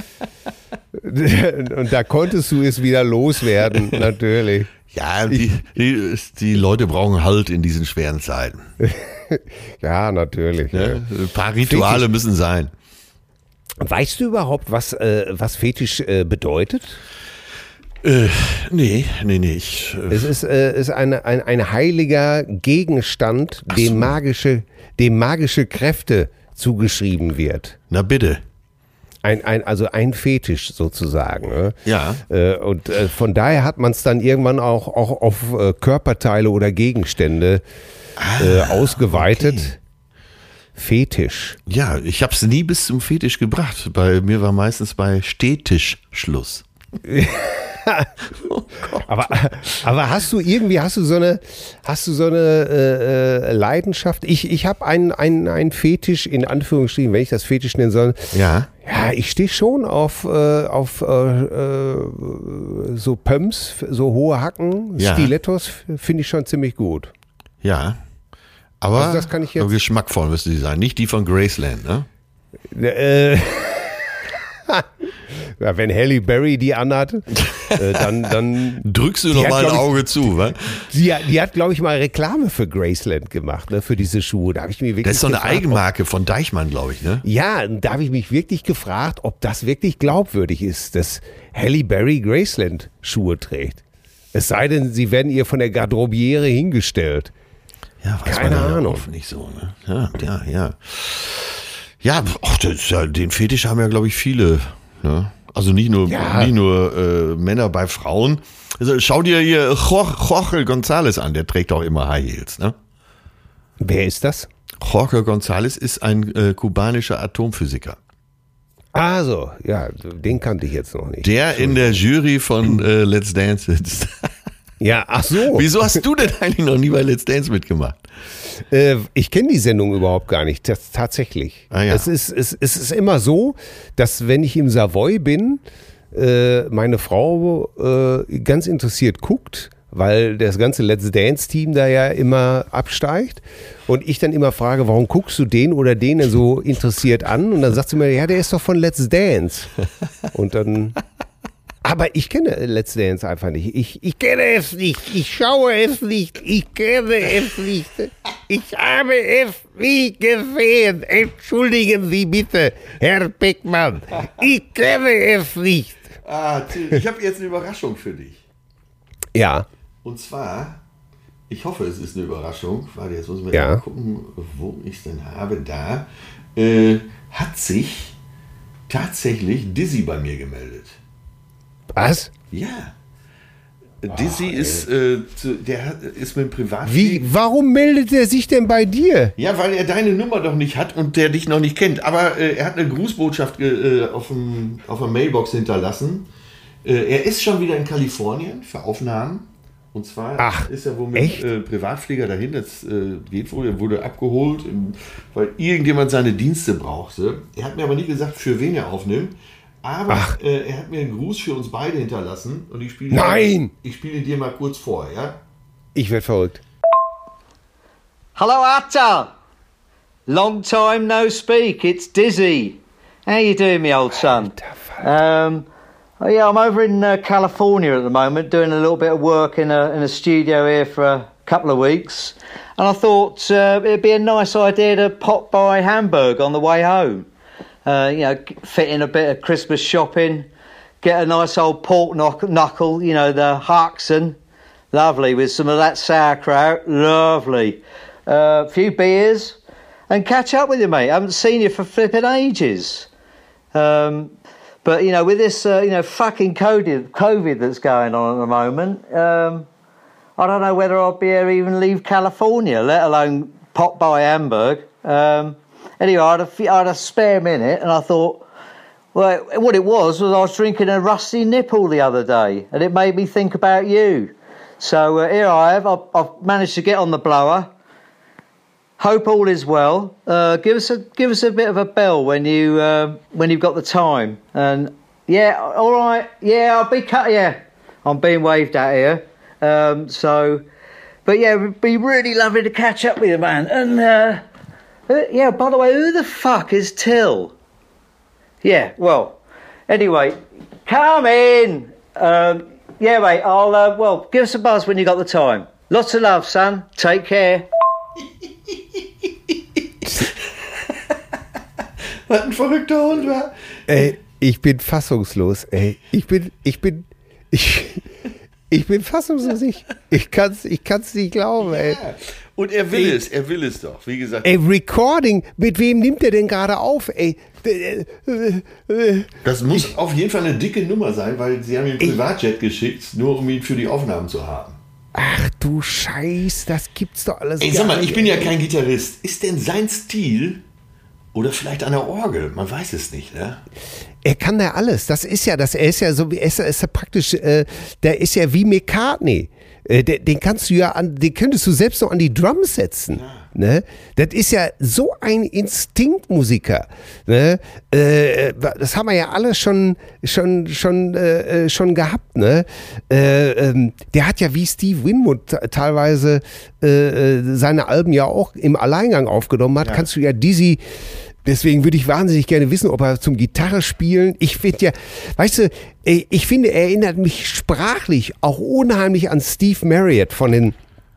Und da konntest du es wieder loswerden, natürlich. Ja, die, die, die Leute brauchen Halt in diesen schweren Zeiten. Ja, natürlich. Ne? Ein paar Rituale müssen sein. Weißt du überhaupt, was, äh, was Fetisch äh, bedeutet? Äh, nee, nee, nee. Ich, äh, Es ist, äh, ist eine, ein, ein heiliger Gegenstand, Ach so. dem magische, dem magische Kräfte zugeschrieben wird. na bitte. Ein, ein, also ein Fetisch sozusagen. Ne? Ja. Äh, und äh, von daher hat man es dann irgendwann auch, auch auf äh, Körperteile oder Gegenstände äh, ausgeweitet. okay. Fetisch. Ja, ich habe es nie bis zum Fetisch gebracht. Bei mir war meistens bei Stehtisch Schluss. Aber, aber hast du irgendwie, hast du so eine, hast du so eine äh, äh, Leidenschaft? Ich, ich habe einen, einen, einen Fetisch, in Anführungsstrichen, wenn ich das Fetisch nennen soll. Ja. Ja, ich stehe schon auf, äh, auf äh, äh, so Pumps, so hohe Hacken, Ja. Stilettos, finde ich schon ziemlich gut. Ja. Aber Also das kann ich jetzt- so geschmackvoll müssen die sein. Nicht die von Graceland, ne? Äh, ja, wenn Halle Berry die anhat, äh, dann, dann Drückst du Die noch hat, mal ein glaub ich- Auge zu, wa? die, die hat, glaube ich, mal Reklame für Graceland gemacht, ne, für diese Schuhe. Da habe ich mir wirklich Das ist so eine gefragt, Eigenmarke von Deichmann, glaube ich, ne? Ob, ja, da habe ich mich wirklich gefragt, ob das wirklich glaubwürdig ist, dass Halle Berry Graceland Schuhe trägt. Es sei denn, sie werden ihr von der Garderobiere hingestellt. Ja, weiß Keine man ja Ahnung. oft nicht so, ne? Ja, ja, ja. Ja, ach, das ist ja, den Fetisch haben ja, glaube ich, viele, ne? Also nicht nur, Ja. nicht nur äh, Männer bei Frauen. Also schau dir hier Jorge, Jorge González an, der trägt auch immer High Heels, ne? Wer ist das? Jorge González ist ein äh, kubanischer Atomphysiker. Ah, so, ja, den kannte ich jetzt noch nicht. Der in der Jury von äh, Let's Dance sitzt. Ja, ach so. Wieso hast du denn eigentlich noch nie bei Let's Dance mitgemacht? Äh, ich kenne die Sendung überhaupt gar nicht, das, tatsächlich. Ah, ja. es, ist, es, es ist immer so, dass wenn ich im Savoy bin, äh, meine Frau äh, ganz interessiert guckt, weil das ganze Let's Dance-Team da ja immer absteigt. Und ich dann immer frage, warum guckst du den oder den denn so interessiert an? Und dann sagt sie mir, ja, der ist doch von Let's Dance. Und dann... Aber ich kenne Let's Dance einfach nicht. Ich, ich kenne es nicht. Ich schaue es nicht. Ich kenne es nicht. Ich habe es nie gesehen. Entschuldigen Sie bitte, Herr Beckmann. Ich kenne es nicht. Ah, Till, ich habe jetzt eine Überraschung für dich. Ja. Und zwar, ich hoffe, es ist eine Überraschung. Warte, jetzt muss ich mal Ja. gucken, wo ich es denn habe. Da äh, hat sich tatsächlich Dizzy bei mir gemeldet. Was? Ja. Dizzy ist, äh, zu, der hat, ist mit dem Privat. Wie, warum meldet er sich denn bei dir? Ja, weil er deine Nummer doch nicht hat und der dich noch nicht kennt. Aber äh, er hat eine Grußbotschaft äh, auf, dem, auf der Mailbox hinterlassen. Äh, er ist schon wieder in Kalifornien für Aufnahmen Und zwar Ach, ist er wohl mit echt? äh, Privatflieger dahin. Das äh, geht wohl. Er wurde abgeholt, im, weil irgendjemand seine Dienste brauchte. Er hat mir aber nicht gesagt, für wen er aufnimmt. Aber äh, er hat mir einen Gruß für uns beide hinterlassen. Und ich spiele Nein! Ich spiele dir mal kurz vor, ja? Ich werde verrückt. Hello, Atta. Long time no speak. It's Dizzy. How you doing, me old son? Um, oh yeah, I'm over in uh, California at the moment, doing a little bit of work in a in a studio here for a couple of weeks, and I thought uh, it'd be a nice idea to pop by Hamburg on the way home. Uh, you know, fit in a bit of Christmas shopping, get a nice old pork knock- knuckle, you know, the Haxen, lovely, with some of that sauerkraut, lovely. A uh, few beers, and catch up with you, mate. I haven't seen you for flipping ages. Um, but, you know, with this, uh, you know, fucking COVID, COVID that's going on at the moment, um, I don't know whether I'll be able to even leave California, let alone pop by Hamburg. Um, anyway, I had, a few, I had a spare minute, and I thought, well, what it was was I was drinking a rusty nipple the other day, and it made me think about you. So uh, here I have. I've, I've managed to get on the blower. Hope all is well. Uh, give us a give us a bit of a bell when you uh, when you've got the time. And yeah, all right. Yeah, I'll be cut. Yeah, I'm being waved at here. Um, so, but yeah, it'd be really lovely to catch up with you, man. And uh, uh, yeah, by the way, who the fuck is Till? Yeah, well, anyway, come in. Um, yeah, mate. I'll uh, well give us a buzz when you got the time. Lots of love, son. Take care. Was ein verrückter Hund war. Ey, ich bin fassungslos, ey. Ich bin, ich bin, ich, ich bin fassungslos. Ich, ich kann's, ich kann's nicht glauben, ey. Ja. Und er will ey, es, er will es doch, wie gesagt. Ey, Recording, mit wem nimmt er denn gerade auf, ey? Das muss auf jeden Fall eine dicke Nummer sein, weil sie haben ihm einen Privatjet geschickt, nur um ihn für die Aufnahmen zu haben. Ach du Scheiß, das gibt's doch alles Ey, gar sag mal, nicht, ich bin ja ey. kein Gitarrist. Ist denn sein Stil oder vielleicht an der Orgel? Man weiß es nicht, ne? Er kann ja alles. Das ist ja, das, er ist ja so wie, er ist, er ist ja praktisch, äh, der ist ja wie McCartney. Äh, der, den kannst du ja an, den könntest du selbst noch an die Drums setzen. Ja. Ne? Das ist ja so ein Instinktmusiker. Ne? Äh, das haben wir ja alle schon, schon, schon, äh, schon gehabt. Ne? Äh, ähm, der hat ja wie Steve Winwood teilweise äh, seine Alben ja auch im Alleingang aufgenommen hat. Ja. Kannst du ja Dizzy. Deswegen würde ich wahnsinnig gerne wissen, ob er zum Gitarre spielen. Ich finde ja, weißt du, ich finde, er erinnert mich sprachlich auch unheimlich an Steve Marriott von den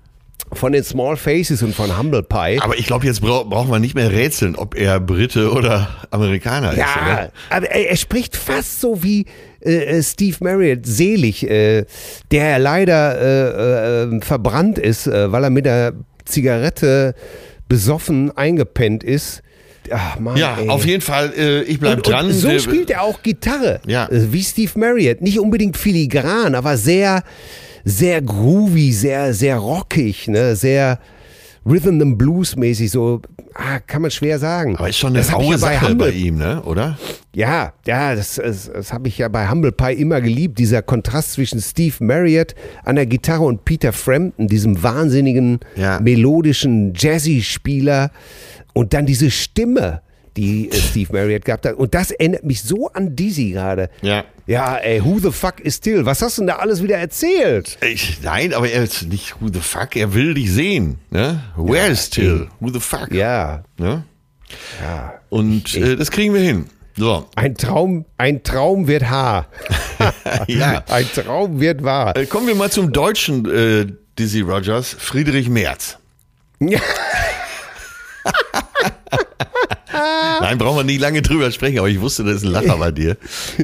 von den Small Faces und von Humble Pie. Aber ich glaube, jetzt bra- brauchen wir nicht mehr rätseln, ob er Brite oder Amerikaner ja, ist. Ja, aber er, er spricht fast so wie äh, Steve Marriott, selig, äh, der ja leider äh, äh, verbrannt ist, äh, weil er mit der Zigarette besoffen eingepennt ist. Ach Mann, ja ey. Auf jeden Fall, äh, ich bleib und, dran. Und so Wir, spielt er auch Gitarre, ja. äh, wie Steve Marriott. Nicht unbedingt filigran, aber sehr, sehr groovy, sehr, sehr rockig, ne? Sehr Rhythm and Blues mäßig, so ah, kann man schwer sagen. Aber ist schon eine Das hab ich raue ja bei Sache Humble- bei ihm, ne? Oder? Ja, ja, das, das, das habe ich ja bei Humble Pie immer geliebt, dieser Kontrast zwischen Steve Marriott an der Gitarre und Peter Frampton, diesem wahnsinnigen, Ja. melodischen Jazzy-Spieler und dann diese Stimme, die äh, Steve Marriott gehabt hat. Und das erinnert mich so an Dizzy gerade. Ja. Ja, ey, who the fuck is Till? Was hast du denn da alles wieder erzählt? Ich, nein, aber er ist nicht who the fuck, er will dich sehen. Ne? Where is Till? Who the fuck? Ja, Ne? ja. Und äh, das kriegen wir hin. So. Ein Traum, ein Traum wird wahr. Ja. Ein Traum wird wahr. Äh, kommen wir mal zum deutschen äh, Dizzy Rogers, Friedrich Merz. Ja. Nein, brauchen wir nicht lange drüber sprechen, aber ich wusste, das ist ein Lacher bei dir.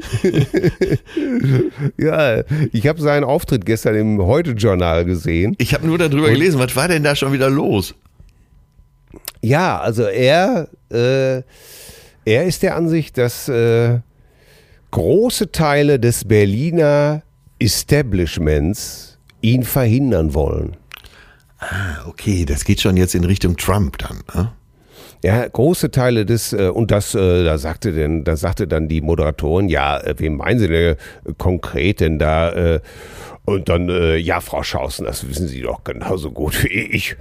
Ja, ich habe seinen Auftritt gestern im Heute-Journal gesehen. Ich habe nur darüber gelesen, was war denn da schon wieder los? Ja, also er, äh, er ist der Ansicht, dass äh, große Teile des Berliner Establishments ihn verhindern wollen. Ah, okay, das geht schon jetzt in Richtung Trump dann, ne? Ja, große Teile des, äh, und das, äh, da sagte denn, da sagte dann die Moderatorin, ja, äh, wem meinen Sie denn äh, konkret denn da, äh, und dann, äh, ja, Frau Schausen, das wissen Sie doch genauso gut wie ich,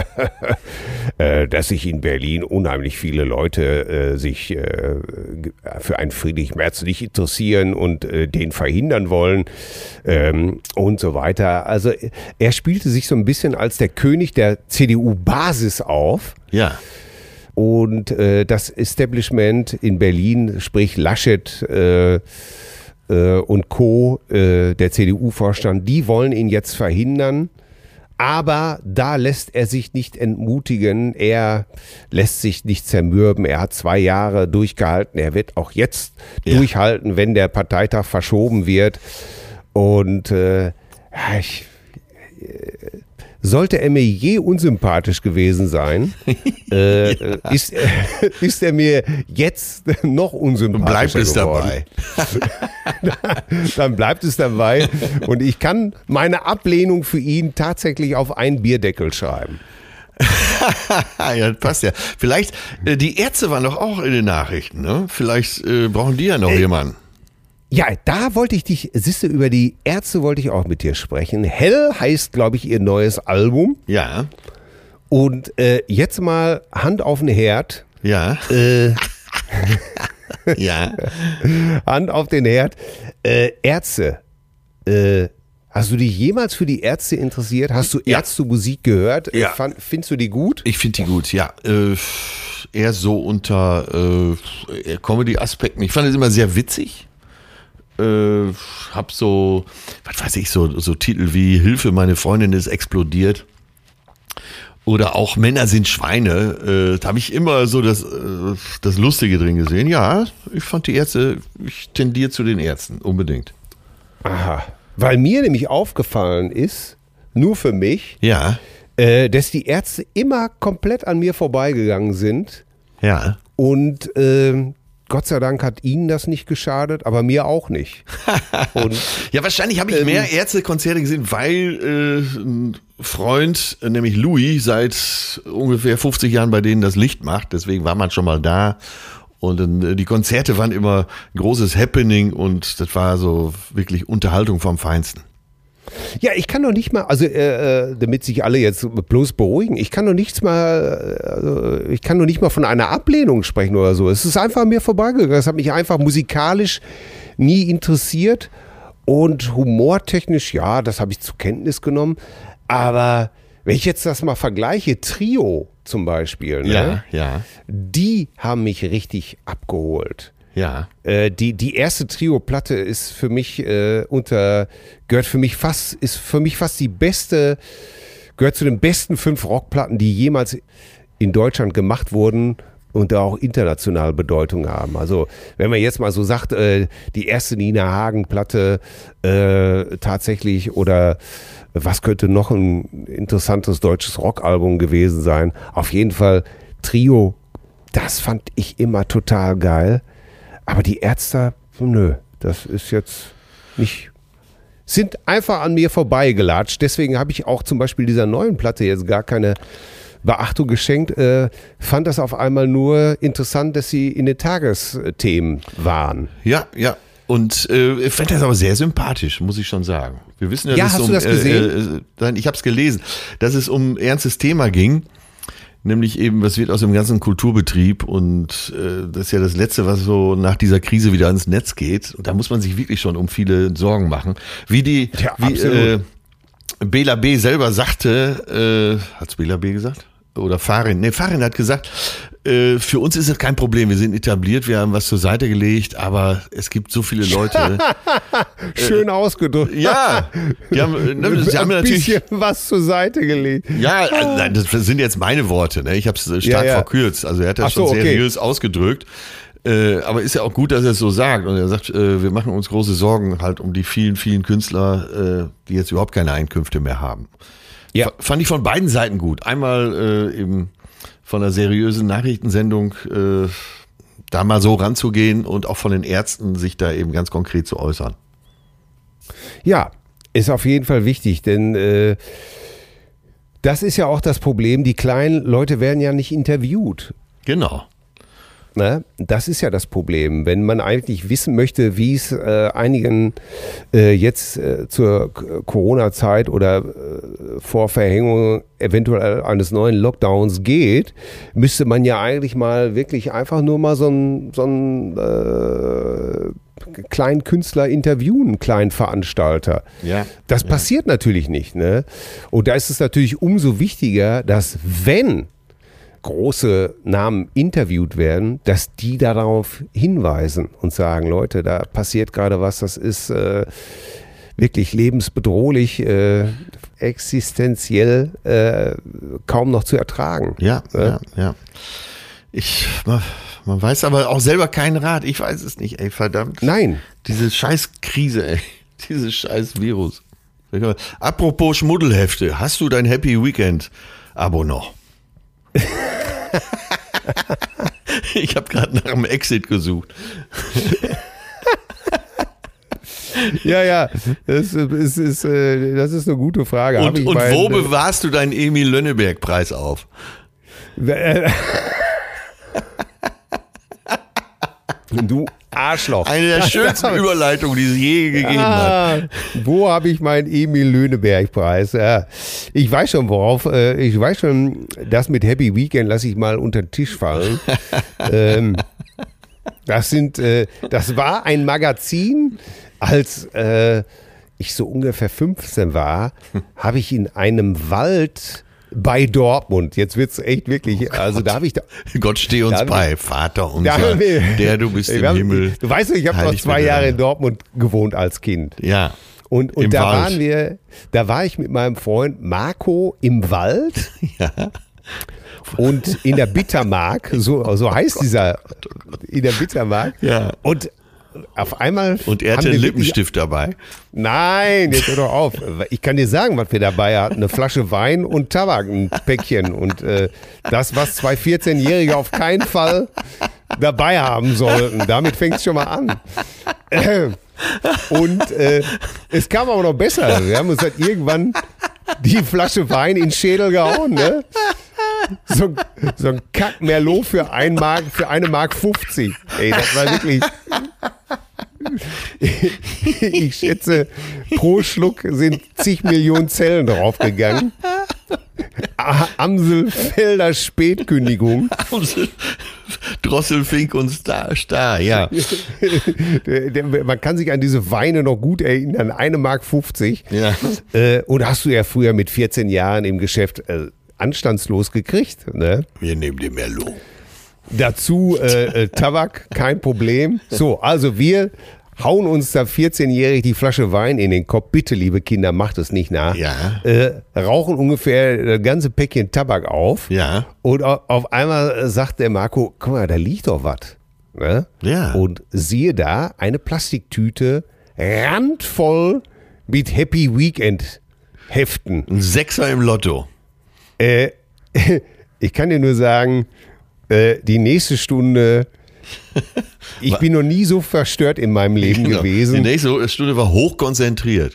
äh, dass sich in Berlin unheimlich viele Leute äh, sich äh, für einen Friedrich-Merz nicht interessieren und äh, den verhindern wollen ähm, und so weiter. Also er spielte sich so ein bisschen als der König der C D U-Basis auf. Ja. Und äh, das Establishment in Berlin, sprich Laschet, äh, und Co., äh, der C D U-Vorstand, die wollen ihn jetzt verhindern. Aber da lässt er sich nicht entmutigen. Er lässt sich nicht zermürben. Er hat zwei Jahre durchgehalten. Er wird auch jetzt ja. durchhalten, wenn der Parteitag verschoben wird. Und äh, ich, äh, sollte er mir je unsympathisch gewesen sein, äh, ja. ist, äh, ist er mir jetzt noch unsympathischer geworden. Bleibt es dabei. Dann bleibt es dabei. Und ich kann meine Ablehnung für ihn tatsächlich auf einen Bierdeckel schreiben. Ja, das passt ja. Vielleicht, äh, die Ärzte waren doch auch in den Nachrichten, ne? Vielleicht äh, brauchen die ja noch äh, jemanden. Ja, da wollte ich dich, siehst du, über die Ärzte wollte ich auch mit dir sprechen. Hell heißt, glaube ich, ihr neues Album. Ja. Und äh, jetzt mal Hand auf den Herd. Ja. Äh, ja. Hand auf den Herd. Äh, Ärzte. Äh, hast du dich jemals für die Ärzte interessiert? Hast du ja. Ärzte-Musik gehört? Ja. Fand, findest du die gut? Ich finde die gut, ja. Äh, eher so unter äh, Comedy-Aspekten. Ich fand es immer sehr witzig. Äh, hab so, was weiß ich, so, so Titel wie Hilfe, meine Freundin ist explodiert. Oder auch Männer sind Schweine. Äh, da habe ich immer so das, äh, das Lustige drin gesehen. Ja, ich fand die Ärzte, ich tendiere zu den Ärzten, unbedingt. Aha. Weil mir nämlich aufgefallen ist, nur für mich, ja. äh, dass die Ärzte immer komplett an mir vorbeigegangen sind. Ja. Und äh, Gott sei Dank hat ihnen das nicht geschadet, aber mir auch nicht. Und, ja, wahrscheinlich habe ich ähm, mehr Ärztekonzerte gesehen, weil äh, ein Freund, nämlich Louis, seit ungefähr fünfzig Jahren bei denen das Licht macht. Deswegen war man schon mal da. Und äh, die Konzerte waren immer ein großes Happening und das war so wirklich Unterhaltung vom Feinsten. Ja, ich kann doch nicht mal, also äh, damit sich alle jetzt bloß beruhigen, ich kann doch nichts mal, also ich kann doch nicht mal von einer Ablehnung sprechen oder so. Es ist einfach an mir vorbeigegangen. Es hat mich einfach musikalisch nie interessiert und humortechnisch, ja, das habe ich zur Kenntnis genommen. Aber wenn ich jetzt das mal vergleiche, Trio zum Beispiel, ne? Ja, ja. Die haben mich richtig abgeholt. Ja. Äh, die, die erste Trio-Platte ist für mich äh, unter, gehört für mich fast, ist für mich fast die beste, gehört zu den besten fünf Rockplatten, die jemals in Deutschland gemacht wurden und da auch international Bedeutung haben. Also wenn man jetzt mal so sagt, äh, die erste Nina Hagen-Platte äh, tatsächlich oder was könnte noch ein interessantes deutsches Rockalbum gewesen sein? Auf jeden Fall Trio, das fand ich immer total geil. Aber die Ärzte, nö, das ist jetzt nicht, sind einfach an mir vorbeigelatscht. Deswegen habe ich auch zum Beispiel dieser neuen Platte jetzt gar keine Beachtung geschenkt. Äh, fand das auf einmal nur interessant, dass sie in den Tagesthemen waren. Ja, ja. Und äh, ich fand das aber sehr sympathisch, muss ich schon sagen. Wir wissen ja, ja dass hast es um, du das gesehen? Äh, äh, ich habe es gelesen, dass es um ein ernstes Thema ging. Nämlich eben, was wird aus dem ganzen Kulturbetrieb und äh, das ist ja das Letzte, was so nach dieser Krise wieder ans Netz geht. Und da muss man sich wirklich schon um viele Sorgen machen. Wie die, ja, wie äh, Bela B. selber sagte, äh, hat's Bela B. gesagt? Oder Farin? Nee, Farin hat gesagt, äh, für uns ist es kein Problem, wir sind etabliert, wir haben was zur Seite gelegt, aber es gibt so viele Leute. Schön äh, ausgedrückt. Ja, die haben, ne, sie haben ein natürlich bisschen was zur Seite gelegt. Ja, also, nein, das sind jetzt meine Worte, ne? Ich habe es stark ja, ja. verkürzt, also er hat das Ach so, schon okay. seriös ausgedrückt. Äh, aber ist ja auch gut, dass er es so sagt. Und er sagt, äh, wir machen uns große Sorgen halt um die vielen, vielen Künstler, äh, die jetzt überhaupt keine Einkünfte mehr haben. Ja. F- fand ich von beiden Seiten gut. Einmal äh, eben von einer seriösen Nachrichtensendung äh, da mal so ranzugehen und auch von den Ärzten sich da eben ganz konkret zu äußern. Ja, ist auf jeden Fall wichtig, denn äh, das ist ja auch das Problem, die kleinen Leute werden ja nicht interviewt. Genau. Ne? Das ist ja das Problem. Wenn man eigentlich wissen möchte, wie es äh, einigen äh, jetzt äh, zur K- Corona-Zeit oder äh, vor Verhängung eventuell eines neuen Lockdowns geht, müsste man ja eigentlich mal wirklich einfach nur mal so einen so einen, äh, kleinen Künstler interviewen, einen kleinen Veranstalter. Ja. Das ja. passiert natürlich nicht. Ne? Und da ist es natürlich umso wichtiger, dass wenn große Namen interviewt werden, dass die darauf hinweisen und sagen, Leute, da passiert gerade was, das ist äh, wirklich lebensbedrohlich, äh, existenziell äh, kaum noch zu ertragen. Ja, ja, ja, ja. Ich, man, man weiß aber auch selber keinen Rat. Ich weiß es nicht, ey, verdammt. Nein. Diese scheiß Krise, ey. Dieses scheiß Virus. Apropos Schmuddelhefte, hast du dein Happy Weekend Abo noch? Ich habe gerade nach einem Exit gesucht. Ja, ja, das ist, ist, das ist eine gute Frage. Und, ich und mein, wo bewahrst du deinen Emil Lönneberg-Preis auf? Du Arschloch. Eine der schönsten Überleitungen, die es je gegeben ah, hat. Wo habe ich meinen Emil Löhneberg-Preis? Ja, ich weiß schon, worauf. Äh, ich weiß schon, das mit Happy Weekend lasse ich mal unter den Tisch fallen. ähm, das sind, äh, das war ein Magazin, als äh, ich so ungefähr fünfzehn war, habe ich in einem Wald bei Dortmund. Jetzt wird's echt wirklich, also da habe ich da. Gott steh uns da, bei, Vater unser, da, der du bist im haben, Himmel. Du weißt, ich habe noch zwei Jahre in Dortmund gewohnt als Kind. Ja. Und, und Im da Wald. waren wir, da war ich mit meinem Freund Marco im Wald. Ja. Und in der Bittermark, so, so heißt dieser, in der Bittermark. Ja. Und auf einmal. Und er hatte einen Lippenstift dabei. Nein, jetzt hör doch auf. Ich kann dir sagen, was wir dabei hatten. Eine Flasche Wein und Tabak, ein Päckchen. Und äh, das, was zwei vierzehnjährige auf keinen Fall dabei haben sollten. Damit fängt es schon mal an. Äh, und äh, es kam aber noch besser. Wir haben uns halt irgendwann die Flasche Wein in den Schädel gehauen, ne? So, so ein Kack Merlot für, ein Mark, für eine Mark fünfzig. Ey, das war wirklich. Ich schätze, pro Schluck sind zig Millionen Zellen draufgegangen. Amselfelder Spätkündigung. Amsel, Drosselfink und Star, Star, ja. Man kann sich an diese Weine noch gut erinnern. Eine Mark fünfzig. Ja. Äh, und hast du ja früher mit vierzehn Jahren im Geschäft äh, anstandslos gekriegt. Ne? Wir nehmen den Merlot. Dazu äh, äh, Tabak, kein Problem. So, also wir hauen uns da vierzehnjährig die Flasche Wein in den Kopf. Bitte, liebe Kinder, macht es nicht nach. Ja. Äh, rauchen ungefähr das ganze Päckchen Tabak auf. Ja. Und auf einmal sagt der Marco, guck mal, da liegt doch was. Ne? Ja. Und siehe da, eine Plastiktüte randvoll mit Happy Weekend Heften. Ein Sechser im Lotto. Äh, ich kann dir nur sagen, äh, die nächste Stunde, ich bin noch nie so verstört in meinem Leben Genau. gewesen. Die nächste Stunde war hochkonzentriert.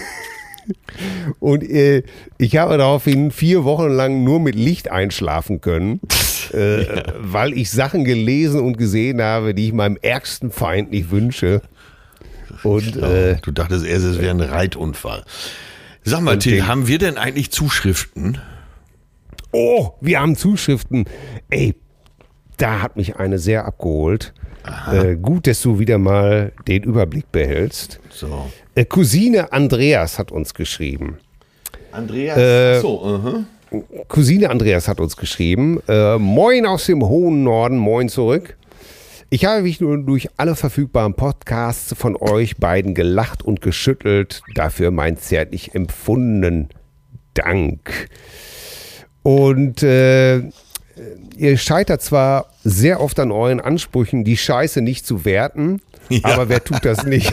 Und äh, ich habe daraufhin vier Wochen lang nur mit Licht einschlafen können, äh, ja. weil ich Sachen gelesen und gesehen habe, die ich meinem ärgsten Feind nicht wünsche. Und äh, du dachtest erst, es wäre ein Reitunfall. Sag mal, Till, den, haben wir denn eigentlich Zuschriften? Oh, wir haben Zuschriften. Ey, da hat mich eine sehr abgeholt. Äh, gut, dass du wieder mal den Überblick behältst. So. Äh, Cousine Andreas hat uns geschrieben. Andreas? Äh, so, uh-huh. Cousine Andreas hat uns geschrieben. Äh, moin aus dem hohen Norden, moin zurück. Ich habe mich nur durch alle verfügbaren Podcasts von euch beiden gelacht und geschüttelt. Dafür mein zärtlich empfundenen Dank. Und äh, ihr scheitert zwar sehr oft an euren Ansprüchen, die Scheiße nicht zu werten, ja. aber wer tut das nicht?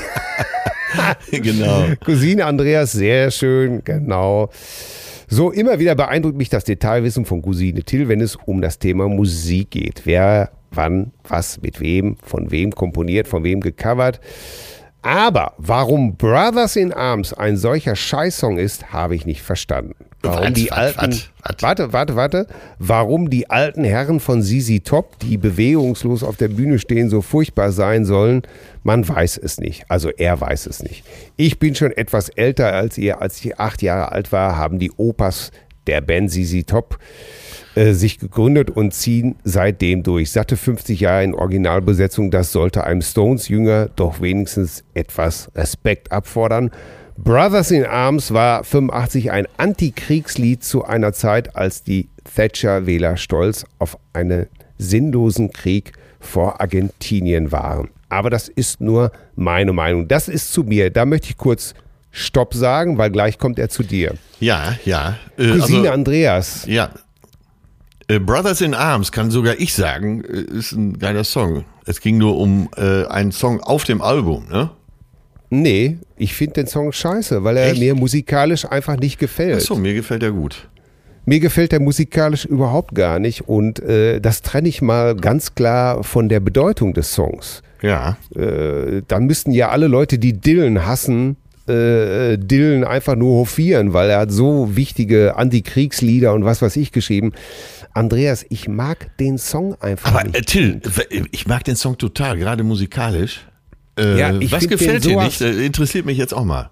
Genau. Cousine Andreas, sehr schön, genau. So, immer wieder beeindruckt mich das Detailwissen von Cousine Till, wenn es um das Thema Musik geht. Wer, wann, was, mit wem, von wem komponiert, von wem gecovert. Aber warum Brothers in Arms ein solcher Scheißsong ist, habe ich nicht verstanden. Warum was, die was, alten... Was, Warte, warte, warte. Warum die alten Herren von Z Z Top, die bewegungslos auf der Bühne stehen, so furchtbar sein sollen, man weiß es nicht. Also er weiß es nicht. Ich bin schon etwas älter als ihr. Als ich acht Jahre alt war, haben die Opas der Band Z Z Top äh, sich gegründet und ziehen seitdem durch. Satte fünfzig Jahre in Originalbesetzung, das sollte einem Stones-Jünger doch wenigstens etwas Respekt abfordern. Brothers in Arms war fünfundachtzig ein Antikriegslied zu einer Zeit, als die Thatcher-Wähler stolz auf einen sinnlosen Krieg vor Argentinien waren. Aber das ist nur meine Meinung. Das ist zu mir. Da möchte ich kurz Stopp sagen, weil gleich kommt er zu dir. Ja, ja. Äh, Cousine also, Andreas. Ja. Äh, Brothers in Arms, kann sogar ich sagen, äh, ist ein geiler Song. Es ging nur um äh, einen Song auf dem Album, ne? Nee, ich finde den Song scheiße, weil er Echt? mir musikalisch einfach nicht gefällt. Achso, mir gefällt er gut. Mir gefällt der musikalisch überhaupt gar nicht und äh, das trenne ich mal ganz klar von der Bedeutung des Songs. Ja. Äh, dann müssten ja alle Leute, die Dylan hassen, äh, Dylan einfach nur hofieren, weil er hat so wichtige Antikriegslieder und was weiß ich geschrieben. Andreas, ich mag den Song einfach Aber nicht. äh, Till, ich mag den Song total, gerade musikalisch. Äh, Ja, ich was find gefällt den dir sowas- nicht? Äh, interessiert mich jetzt auch mal.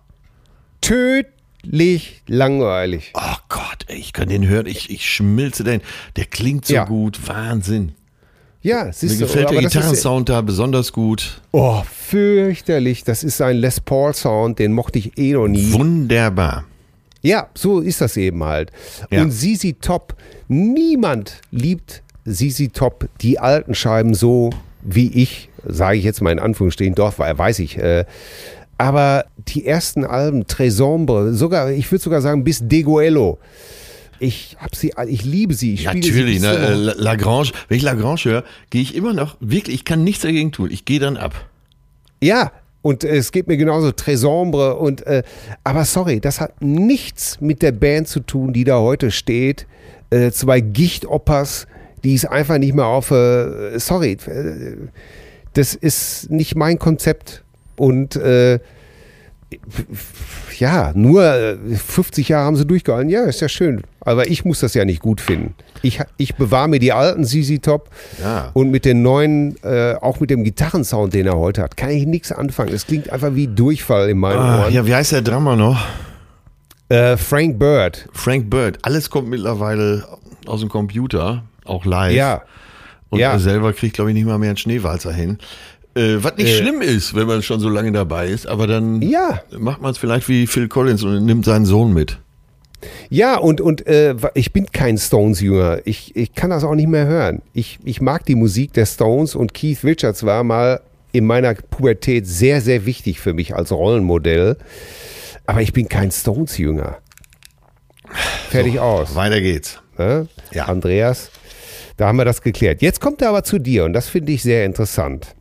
Tödlich langweilig. Oh Gott, ey, ich kann den hören, ich, ich schmilze den. Der klingt so Ja. gut, Wahnsinn. Ja, Mir siehst du, gefällt aber der das ist, Gitarrensound da besonders gut. oh, fürchterlich. Das ist ein Les Paul Sound, den mochte ich eh noch nie. Wunderbar. Ja, so ist das eben halt. Ja. Und Z Z Top, niemand liebt Z Z Top, die alten Scheiben so wie ich, sage ich jetzt mal in Anführungsstrichen, doch, weil weiß ich. Äh, aber die ersten Alben, Très Sombre, sogar, ich würde sogar sagen, bis Degoello. Ich hab sie, ich liebe sie. Ich spiele Natürlich, sie ne, bis äh, zum- La- Lagrange, wenn ich Lagrange höre, gehe ich immer noch, wirklich, ich kann nichts dagegen tun. Ich gehe dann ab. Ja, und äh, es geht mir genauso, Très Sombre und, äh, aber sorry, das hat nichts mit der Band zu tun, die da heute steht. Äh, zwei Gichtopers, die ist einfach nicht mehr auf, äh, sorry, äh, das ist nicht mein Konzept und äh, ja, nur äh, fünfzig Jahre haben sie durchgehalten, ja, ist ja schön, aber ich muss das ja nicht gut finden. Ich, ich bewahre mir die alten Z Z Top Ja. und mit den neuen, äh, auch mit dem Gitarrensound, den er heute hat, kann ich nichts anfangen. Es klingt einfach wie Durchfall in meinen Ah, Ohren. ja, wie heißt der Drummer noch? Äh, Frank Bird. Frank Bird. Alles kommt mittlerweile aus dem Computer, auch live. Ja. Und ja. er selber kriegt, glaube ich, nicht mal mehr einen Schneewalzer hin. Äh, was nicht Äh. schlimm ist, wenn man schon so lange dabei ist, aber dann Ja. macht man es vielleicht wie Phil Collins und nimmt seinen Sohn mit. Ja, und, und äh, ich bin kein Stones-Jünger. Ich, ich kann das auch nicht mehr hören. Ich, ich mag die Musik der Stones und Keith Richards war mal in meiner Pubertät sehr, sehr wichtig für mich als Rollenmodell. Aber ich bin kein Stones-Jünger. Fertig aus. Weiter geht's. Ne? Ja. Andreas, da haben wir das geklärt. Jetzt kommt er aber zu dir und das finde ich sehr interessant.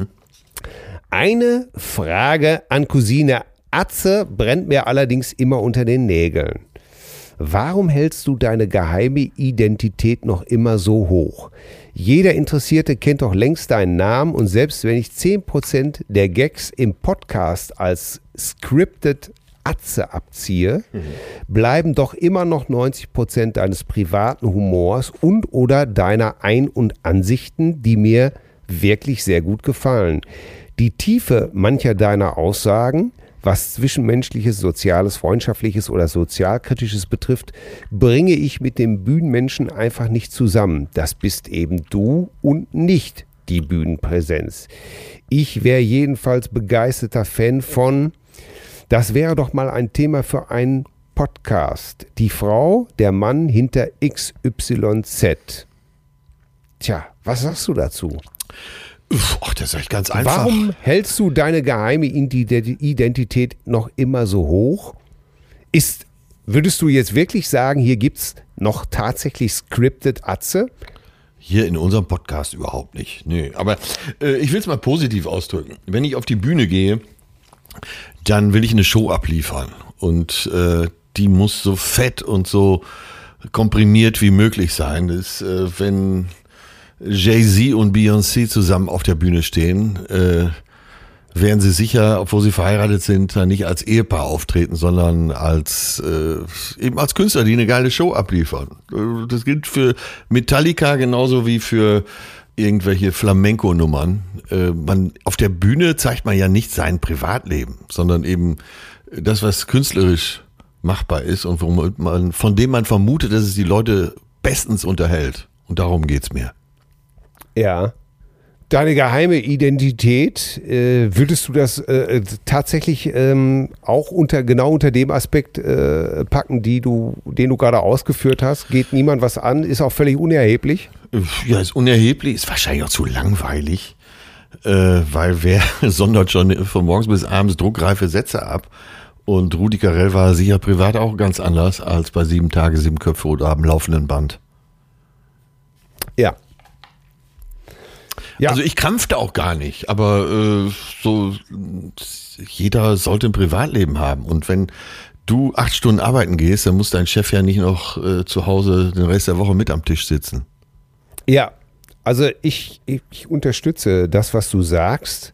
Eine Frage an Cousine Atze brennt mir allerdings immer unter den Nägeln. Warum hältst du deine geheime Identität noch immer so hoch? Jeder Interessierte kennt doch längst deinen Namen und selbst wenn ich zehn Prozent der Gags im Podcast als scripted Atze abziehe, mhm. bleiben doch immer noch neunzig Prozent deines privaten Humors und oder deiner Ein- und Ansichten, die mir wirklich sehr gut gefallen. Die Tiefe mancher deiner Aussagen, was Zwischenmenschliches, Soziales, Freundschaftliches oder Sozialkritisches betrifft, bringe ich mit dem Bühnenmenschen einfach nicht zusammen. Das bist eben du und nicht die Bühnenpräsenz. Ich wäre jedenfalls begeisterter Fan von, das wäre doch mal ein Thema für einen Podcast. Die Frau, der Mann hinter X Y Z. Tja, was sagst du dazu? Ach, das ist echt ganz einfach. Warum hältst du deine geheime Identität noch immer so hoch? Ist, würdest du jetzt wirklich sagen, hier gibt es noch tatsächlich scripted Atze? Hier in unserem Podcast überhaupt nicht. Nee, aber äh, ich will es mal positiv ausdrücken. Wenn ich auf die Bühne gehe, dann will ich eine Show abliefern. Und äh, die muss so fett und so komprimiert wie möglich sein. Das, äh, wenn Jay-Z und Beyoncé zusammen auf der Bühne stehen, äh, werden sie sicher, obwohl sie verheiratet sind, nicht als Ehepaar auftreten, sondern als äh, eben als Künstler, die eine geile Show abliefern. Das gilt für Metallica genauso wie für irgendwelche Flamenco-Nummern. Äh, man, auf der Bühne zeigt man ja nicht sein Privatleben, sondern eben das, was künstlerisch machbar ist und womit man, von dem man vermutet, dass es die Leute bestens unterhält. Und darum geht's mir. Ja. Deine geheime Identität, äh, würdest du das äh, tatsächlich ähm, auch unter genau unter dem Aspekt äh, packen, die du, den du gerade ausgeführt hast? Geht niemand was an? Ist auch völlig unerheblich? Ja, ist unerheblich, ist wahrscheinlich auch zu langweilig, äh, weil wer sondert schon von morgens bis abends druckreife Sätze ab? Und Rudi Carrell war sicher privat auch ganz anders als bei Sieben Tage, Sieben Köpfe oder am laufenden Band. Ja. Ja. Also ich krampfte auch gar nicht, aber äh, so jeder sollte ein Privatleben haben. Und wenn du acht Stunden arbeiten gehst, dann muss dein Chef ja nicht noch äh, zu Hause den Rest der Woche mit am Tisch sitzen. Ja, also ich, ich, ich unterstütze das, was du sagst.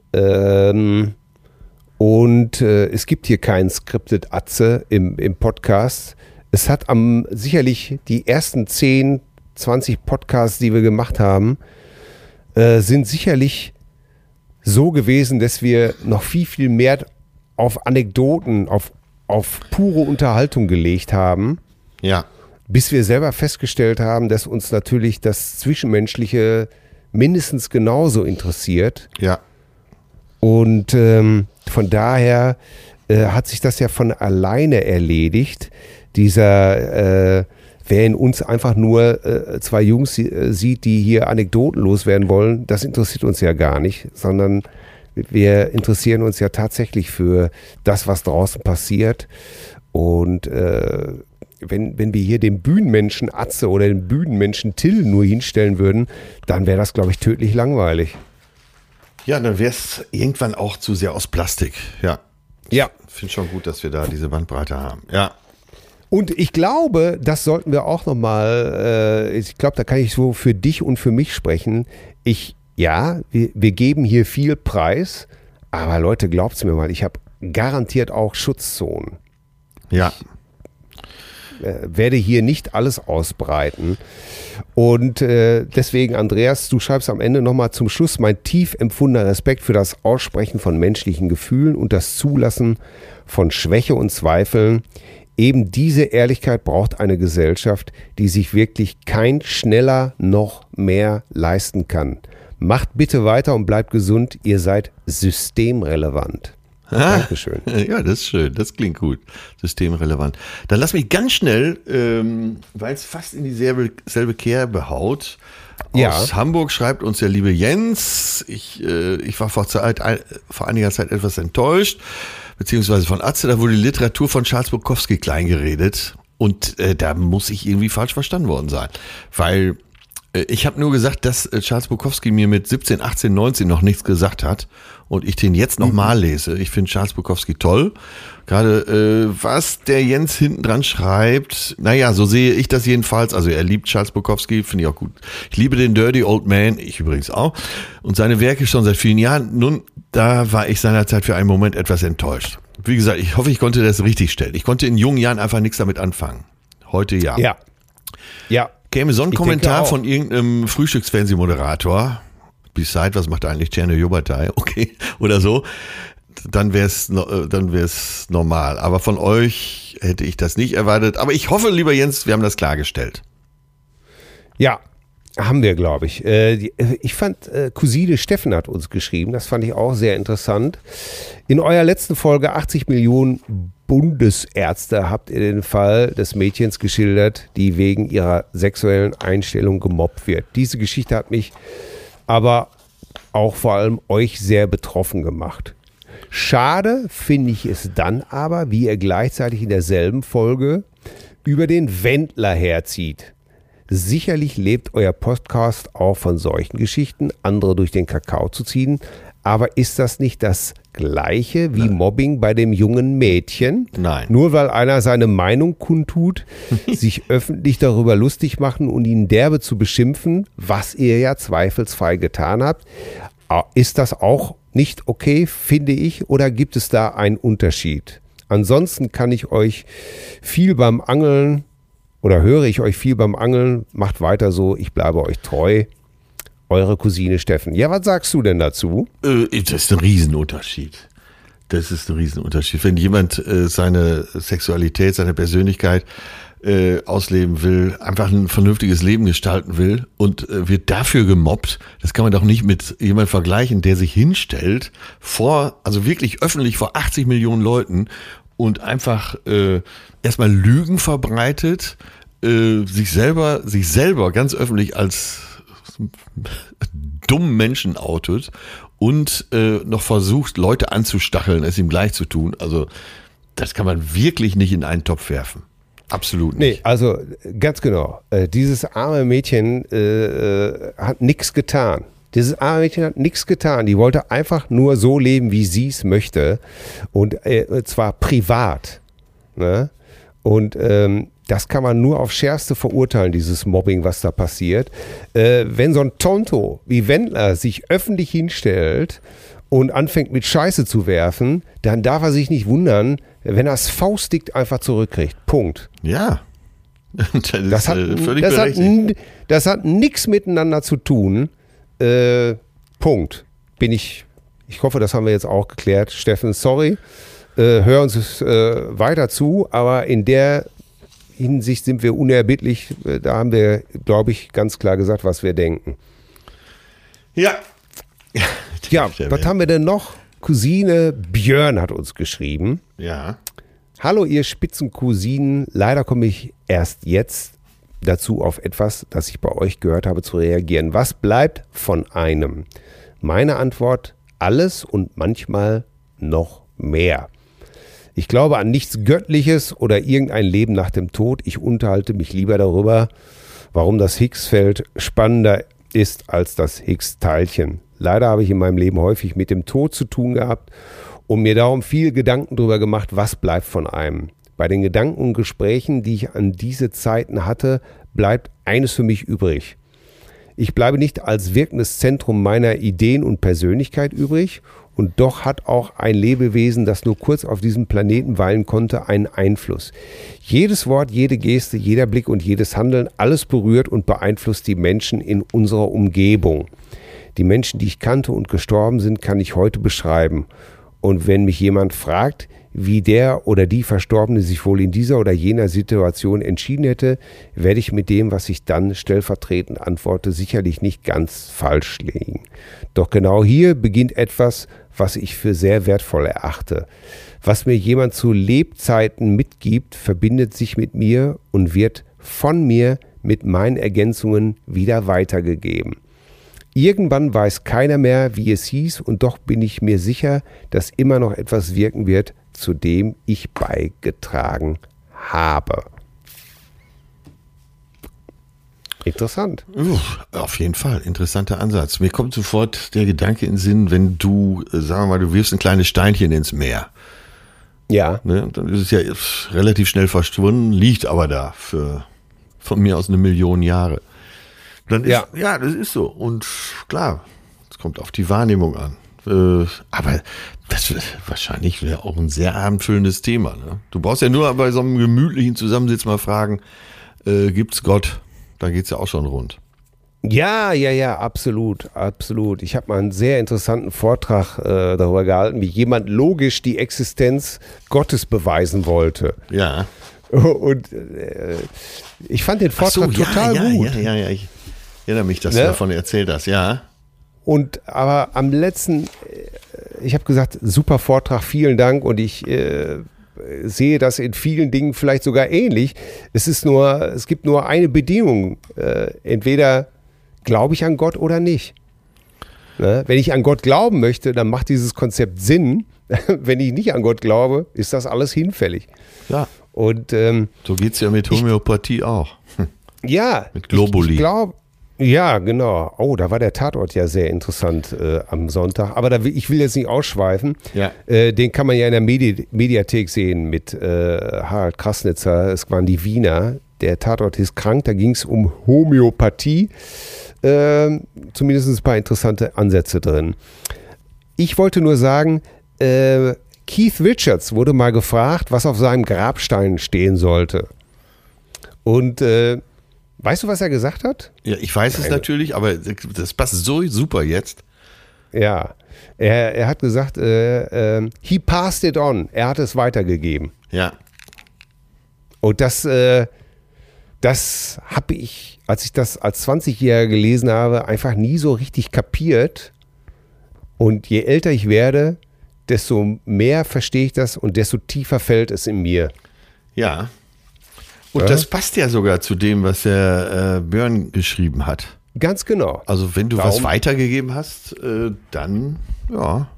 Ähm, und äh, es gibt hier keinen Scripted Atze im, im Podcast. Es hat am sicherlich die ersten zehn, zwanzig Podcasts, die wir gemacht haben, sind sicherlich so gewesen, dass wir noch viel, viel mehr auf Anekdoten, auf, auf pure Unterhaltung gelegt haben. Ja. Bis wir selber festgestellt haben, dass uns natürlich das Zwischenmenschliche mindestens genauso interessiert. Ja. Und ähm, von daher äh, hat sich das ja von alleine erledigt. Dieser äh, Wer in uns einfach nur äh, zwei Jungs äh, sieht, die hier Anekdoten loswerden wollen, das interessiert uns ja gar nicht, sondern wir interessieren uns ja tatsächlich für das, was draußen passiert. Und äh, wenn, wenn wir hier den Bühnenmenschen Atze oder den Bühnenmenschen Till nur hinstellen würden, dann wäre das, glaube ich, tödlich langweilig. Ja, dann wäre es irgendwann auch zu sehr aus Plastik. Ja. Ja. Ich finde schon gut, dass wir da diese Bandbreite haben. Ja. Und ich glaube, das sollten wir auch nochmal, äh, ich glaube, da kann ich so für dich und für mich sprechen. Ich, ja, wir, wir geben hier viel Preis, aber Leute, glaubt's mir mal, ich habe garantiert auch Schutzzonen. Ja. Ich äh, werde hier nicht alles ausbreiten. Und äh, deswegen, Andreas, du schreibst am Ende nochmal zum Schluss: Mein tief empfundener Respekt für das Aussprechen von menschlichen Gefühlen und das Zulassen von Schwäche und Zweifeln. Eben diese Ehrlichkeit braucht eine Gesellschaft, die sich wirklich kein schneller noch mehr leisten kann. Macht bitte weiter und bleibt gesund. Ihr seid systemrelevant. Ah, Dankeschön. Ja, das ist schön. Das klingt gut. Systemrelevant. Dann lass mich ganz schnell, ähm, weil es fast in dieselbe selbe Kerbe haut. Aus Ja. Hamburg schreibt uns der liebe Jens. Ich, äh, ich war vor, Zeit, vor einiger Zeit etwas enttäuscht. Beziehungsweise von Atze, da wurde die Literatur von Charles Bukowski kleingeredet und äh, da muss ich irgendwie falsch verstanden worden sein, weil äh, ich habe nur gesagt, dass äh, Charles Bukowski mir mit siebzehn, achtzehn, neunzehn noch nichts gesagt hat und ich den jetzt nochmal lese. Ich finde Charles Bukowski toll, gerade äh, was der Jens hinten dran schreibt, naja, so sehe ich das jedenfalls, also er liebt Charles Bukowski, finde ich auch gut. Ich liebe den Dirty Old Man, ich übrigens auch, und seine Werke schon seit vielen Jahren. Nun, da war ich seinerzeit für einen Moment etwas enttäuscht. Wie gesagt, ich hoffe, ich konnte das richtig stellen. Ich konnte in jungen Jahren einfach nichts damit anfangen. Heute ja. Ja. Ja. Käme so ein Ich Kommentar denke auch. von irgendeinem Frühstücksfernsehmoderator, Beside, was macht eigentlich Tjerne Jobatei, okay, oder so, dann wäre es dann wär's normal. Aber von euch hätte ich das nicht erwartet. Aber ich hoffe, lieber Jens, wir haben das klargestellt. Ja, haben wir, glaube ich. Äh, die, ich fand, äh, Cousine Steffen hat uns geschrieben, das fand ich auch sehr interessant. In eurer letzten Folge achtzig Millionen Bundesärzte habt ihr den Fall des Mädchens geschildert, die wegen ihrer sexuellen Einstellung gemobbt wird. Diese Geschichte hat mich aber auch vor allem euch sehr betroffen gemacht. Schade finde ich es dann aber, wie ihr gleichzeitig in derselben Folge über den Wendler herzieht. Sicherlich lebt euer Podcast auch von solchen Geschichten, andere durch den Kakao zu ziehen. Aber ist das nicht das Gleiche wie Mobbing bei dem jungen Mädchen? Nein. Nur weil einer seine Meinung kundtut, sich öffentlich darüber lustig machen und ihn derbe zu beschimpfen, was ihr ja zweifelsfrei getan habt, ist das auch nicht okay, finde ich, oder gibt es da einen Unterschied? Ansonsten kann ich euch viel beim Angeln oder höre ich euch viel beim Angeln, macht weiter so, ich bleibe euch treu. Eure Cousine Steffen. Ja, was sagst du denn dazu? Äh, das ist ein Riesenunterschied. Das ist ein Riesenunterschied. Wenn jemand äh, seine Sexualität, seine Persönlichkeit äh, ausleben will, einfach ein vernünftiges Leben gestalten will und äh, wird dafür gemobbt, das kann man doch nicht mit jemandem vergleichen, der sich hinstellt vor, also wirklich öffentlich vor achtzig Millionen Leuten und einfach äh, erstmal Lügen verbreitet, äh, sich selber, sich selber ganz öffentlich als dummen Menschen outet und äh, noch versucht, Leute anzustacheln, es ihm gleich zu tun. Also das kann man wirklich nicht in einen Topf werfen. Absolut nicht. Nee, also ganz genau. Äh, dieses arme Mädchen äh, hat nichts getan. Dieses arme Mädchen hat nichts getan. Die wollte einfach nur so leben, wie sie es möchte. Und äh, zwar privat. Ne? Und ähm, das kann man nur auf Schärfste verurteilen, dieses Mobbing, was da passiert. Äh, wenn so ein Tonto wie Wendler sich öffentlich hinstellt und anfängt mit Scheiße zu werfen, dann darf er sich nicht wundern, wenn er das Faustdick einfach zurückkriegt. Punkt. Ja. Das, ist, das hat, äh, völlig das hat, berechtigt. das hat nichts miteinander zu tun. Äh, Punkt. Bin ich, ich hoffe, das haben wir jetzt auch geklärt. Steffen, sorry. Äh, hör uns äh, weiter zu, aber in der Hinsicht sind wir unerbittlich. Da haben wir, glaube ich, ganz klar gesagt, was wir denken. Ja. Ja, was haben wir denn noch? Cousine Björn hat uns geschrieben. Ja. Hallo ihr Spitzencousinen, leider komme ich erst jetzt dazu, auf etwas, das ich bei euch gehört habe, zu reagieren. Was bleibt von einem? Meine Antwort, alles und manchmal noch mehr. Ich glaube an nichts Göttliches oder irgendein Leben nach dem Tod. Ich unterhalte mich lieber darüber, warum das Higgsfeld spannender ist als das Higgs-Teilchen. Leider habe ich in meinem Leben häufig mit dem Tod zu tun gehabt und mir darum viel Gedanken darüber gemacht, was bleibt von einem. Bei den Gedanken und Gesprächen, die ich an diese Zeiten hatte, bleibt eines für mich übrig. Ich bleibe nicht als wirkendes Zentrum meiner Ideen und Persönlichkeit übrig und doch hat auch ein Lebewesen, das nur kurz auf diesem Planeten weilen konnte, einen Einfluss. Jedes Wort, jede Geste, jeder Blick und jedes Handeln, alles berührt und beeinflusst die Menschen in unserer Umgebung. Die Menschen, die ich kannte und gestorben sind, kann ich heute beschreiben. Und wenn mich jemand fragt, wie der oder die Verstorbene sich wohl in dieser oder jener Situation entschieden hätte, werde ich mit dem, was ich dann stellvertretend antworte, sicherlich nicht ganz falsch liegen. Doch genau hier beginnt etwas, was ich für sehr wertvoll erachte. Was mir jemand zu Lebzeiten mitgibt, verbindet sich mit mir und wird von mir mit meinen Ergänzungen wieder weitergegeben. Irgendwann weiß keiner mehr, wie es hieß, und doch bin ich mir sicher, dass immer noch etwas wirken wird, zu dem ich beigetragen habe. Interessant. Uff, auf jeden Fall, interessanter Ansatz. Mir kommt sofort der Gedanke in den Sinn, wenn du, sagen wir mal, du wirfst ein kleines Steinchen ins Meer. Ja. Ne, dann ist es ja relativ schnell verschwunden, liegt aber da für von mir aus eine Million Jahre. Dann ist, ja. ja, das ist so. Und klar, es kommt auf die Wahrnehmung an. Äh, aber das wird wahrscheinlich wäre auch ein sehr abendfüllendes Thema. Ne? Du brauchst ja nur bei so einem gemütlichen Zusammensitz mal fragen, äh, gibt's Gott? Da geht's ja auch schon rund. Ja, ja, ja, absolut, absolut. Ich habe mal einen sehr interessanten Vortrag äh, darüber gehalten, wie jemand logisch die Existenz Gottes beweisen wollte. Ja. Und äh, ich fand den Vortrag so, ja, total ja, gut. Ja, ja, ja, ich erinnere mich, dass ne? du davon erzählt hast, ja. Und aber am letzten, ich habe gesagt, super Vortrag, vielen Dank, und ich äh, sehe das in vielen Dingen vielleicht sogar ähnlich. Es ist nur, es gibt nur eine Bedingung, äh, entweder glaube ich an Gott oder nicht. Ne? Wenn ich an Gott glauben möchte, dann macht dieses Konzept Sinn. Wenn ich nicht an Gott glaube, ist das alles hinfällig. Ja. Und ähm, so geht es ja mit Homöopathie ich, auch. Ja. Mit Globuli. Ich, ich glaube, ja, genau. Oh, da war der Tatort ja sehr interessant äh, am Sonntag. Aber da, ich will jetzt nicht ausschweifen. Ja. Äh, den kann man ja in der Medi- Mediathek sehen mit äh, Harald Krasnitzer. Es waren die Wiener. Der Tatort hieß Krank. Da ging es um Homöopathie. Äh, zumindest ein paar interessante Ansätze drin. ich wollte nur sagen, äh, Keith Richards wurde mal gefragt, was auf seinem Grabstein stehen sollte. Und äh, weißt du, was er gesagt hat? Ja, ich weiß es Nein. natürlich, aber das passt so super jetzt. Ja, er, er hat gesagt, äh, äh, he passed it on. Er hat es weitergegeben. Ja. Und das, äh, das habe ich, als ich das als zwanzigjähriger gelesen habe, einfach nie so richtig kapiert. Und je älter ich werde, desto mehr verstehe ich das und desto tiefer fällt es in mir. Ja. Und Ja? das passt ja sogar zu dem, was der äh, Björn geschrieben hat. Ganz genau. Also wenn du Darum- was weitergegeben hast, äh, dann, ja,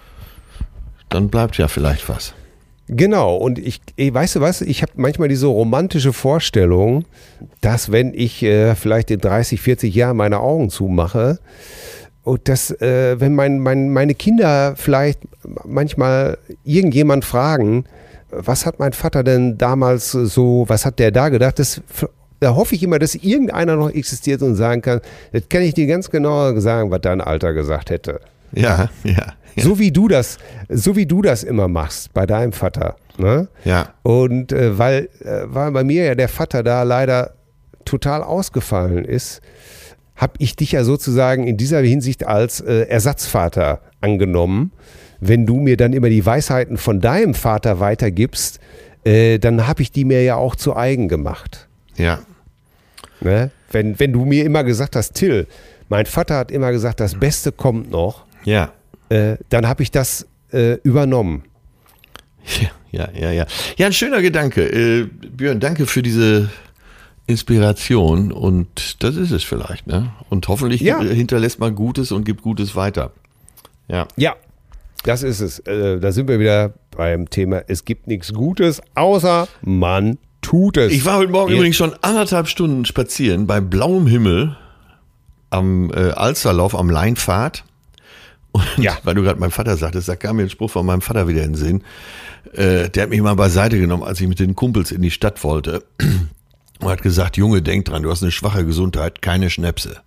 dann bleibt ja vielleicht was. Genau, und ich, ey, weißt du was, ich habe manchmal diese romantische Vorstellung, dass wenn ich äh, vielleicht in dreißig, vierzig Jahren meine Augen zumache und dass, äh, wenn mein, mein, meine Kinder vielleicht manchmal irgendjemand fragen, was hat mein Vater denn damals so, was hat der da gedacht, das, da hoffe ich immer, dass irgendeiner noch existiert und sagen kann, das kann ich dir ganz genau sagen, was dein Alter gesagt hätte. Ja, ja. Ja. So wie du das, so wie du das immer machst bei deinem Vater. Ne? Ja. Und äh, weil, äh, weil bei mir ja der Vater da leider total ausgefallen ist, habe ich dich ja sozusagen in dieser Hinsicht als äh, Ersatzvater angenommen. Wenn du mir dann immer die Weisheiten von deinem Vater weitergibst, äh, dann habe ich die mir ja auch zu eigen gemacht. Ja. Ne? Wenn, wenn du mir immer gesagt hast, Till, mein Vater hat immer gesagt, das Beste kommt noch, Ja. äh, dann habe ich das äh, übernommen. Ja, ja, ja, ja. Ja, ein schöner Gedanke. Äh, Björn, danke für diese Inspiration und das ist es vielleicht, ne? Und hoffentlich Ja. äh, hinterlässt man Gutes und gibt Gutes weiter. Ja. Ja, das ist es. Äh, da sind wir wieder beim Thema, es gibt nichts Gutes, außer man tut es. Ich war heute Morgen Ja. übrigens schon anderthalb Stunden spazieren bei blauem Himmel am äh, Alsterlauf am Leinpfad. Und Ja. weil du gerade meinem Vater sagtest, da kam mir ein Spruch von meinem Vater wieder in den Sinn. Äh, der hat mich mal beiseite genommen, als ich mit den Kumpels in die Stadt wollte. Und hat gesagt, Junge, denk dran, du hast eine schwache Gesundheit, keine Schnäpse.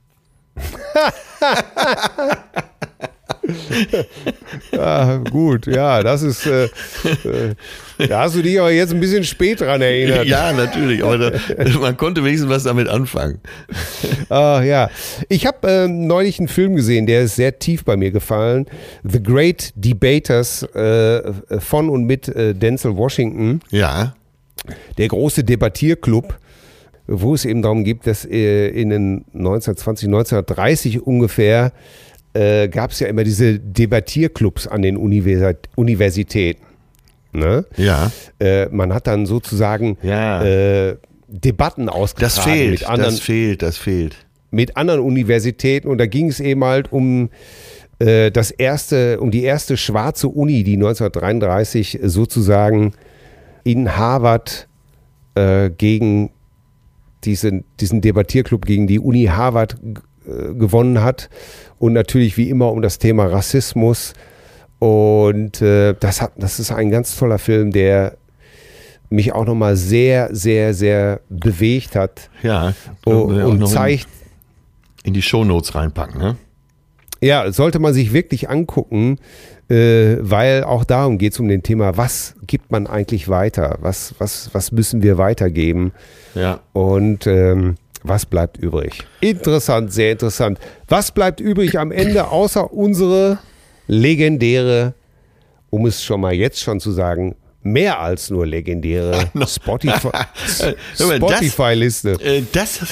Ah, gut, ja, das ist, äh, äh, da hast du dich aber jetzt ein bisschen spät dran erinnert. Ja, natürlich, aber da, man konnte wenigstens was damit anfangen. Ah, ja. Ich habe äh, neulich einen Film gesehen, der ist sehr tief bei mir gefallen. The Great Debaters äh, von und mit äh, Denzel Washington. Ja, Der große Debattierclub, wo es eben darum geht, dass äh, in den neunzehnhundertzwanzig, neunzehnhundertdreißig ungefähr äh, gab es ja immer diese Debattierclubs an den Univers- Universitäten. Ne? ja, Äh, man hat dann sozusagen Ja. äh, Debatten ausgetragen das fehlt, mit anderen, das fehlt, das fehlt. mit anderen Universitäten und da ging es eben halt um äh, das erste, um die erste schwarze Uni, die neunzehnhundertdreiunddreißig sozusagen in Harvard äh, gegen diesen, diesen Debattierclub gegen die Uni Harvard äh, gewonnen hat und natürlich wie immer um das Thema Rassismus und äh, das hat, das ist ein ganz toller Film, der mich auch nochmal sehr, sehr, sehr bewegt hat Ja, und, können wir auch und noch in- zeigt, in die Shownotes reinpacken, ne? ja, sollte man sich wirklich angucken, äh, weil auch darum geht es um den Thema, was gibt man eigentlich weiter, was, was, was müssen wir weitergeben Ja. und ähm, was bleibt übrig. Interessant, sehr interessant. Was bleibt übrig am Ende, außer unsere legendäre, um es schon mal jetzt schon zu sagen, mehr als nur legendäre Spotify, Hör mal, das- Spotify-Liste. Äh, das,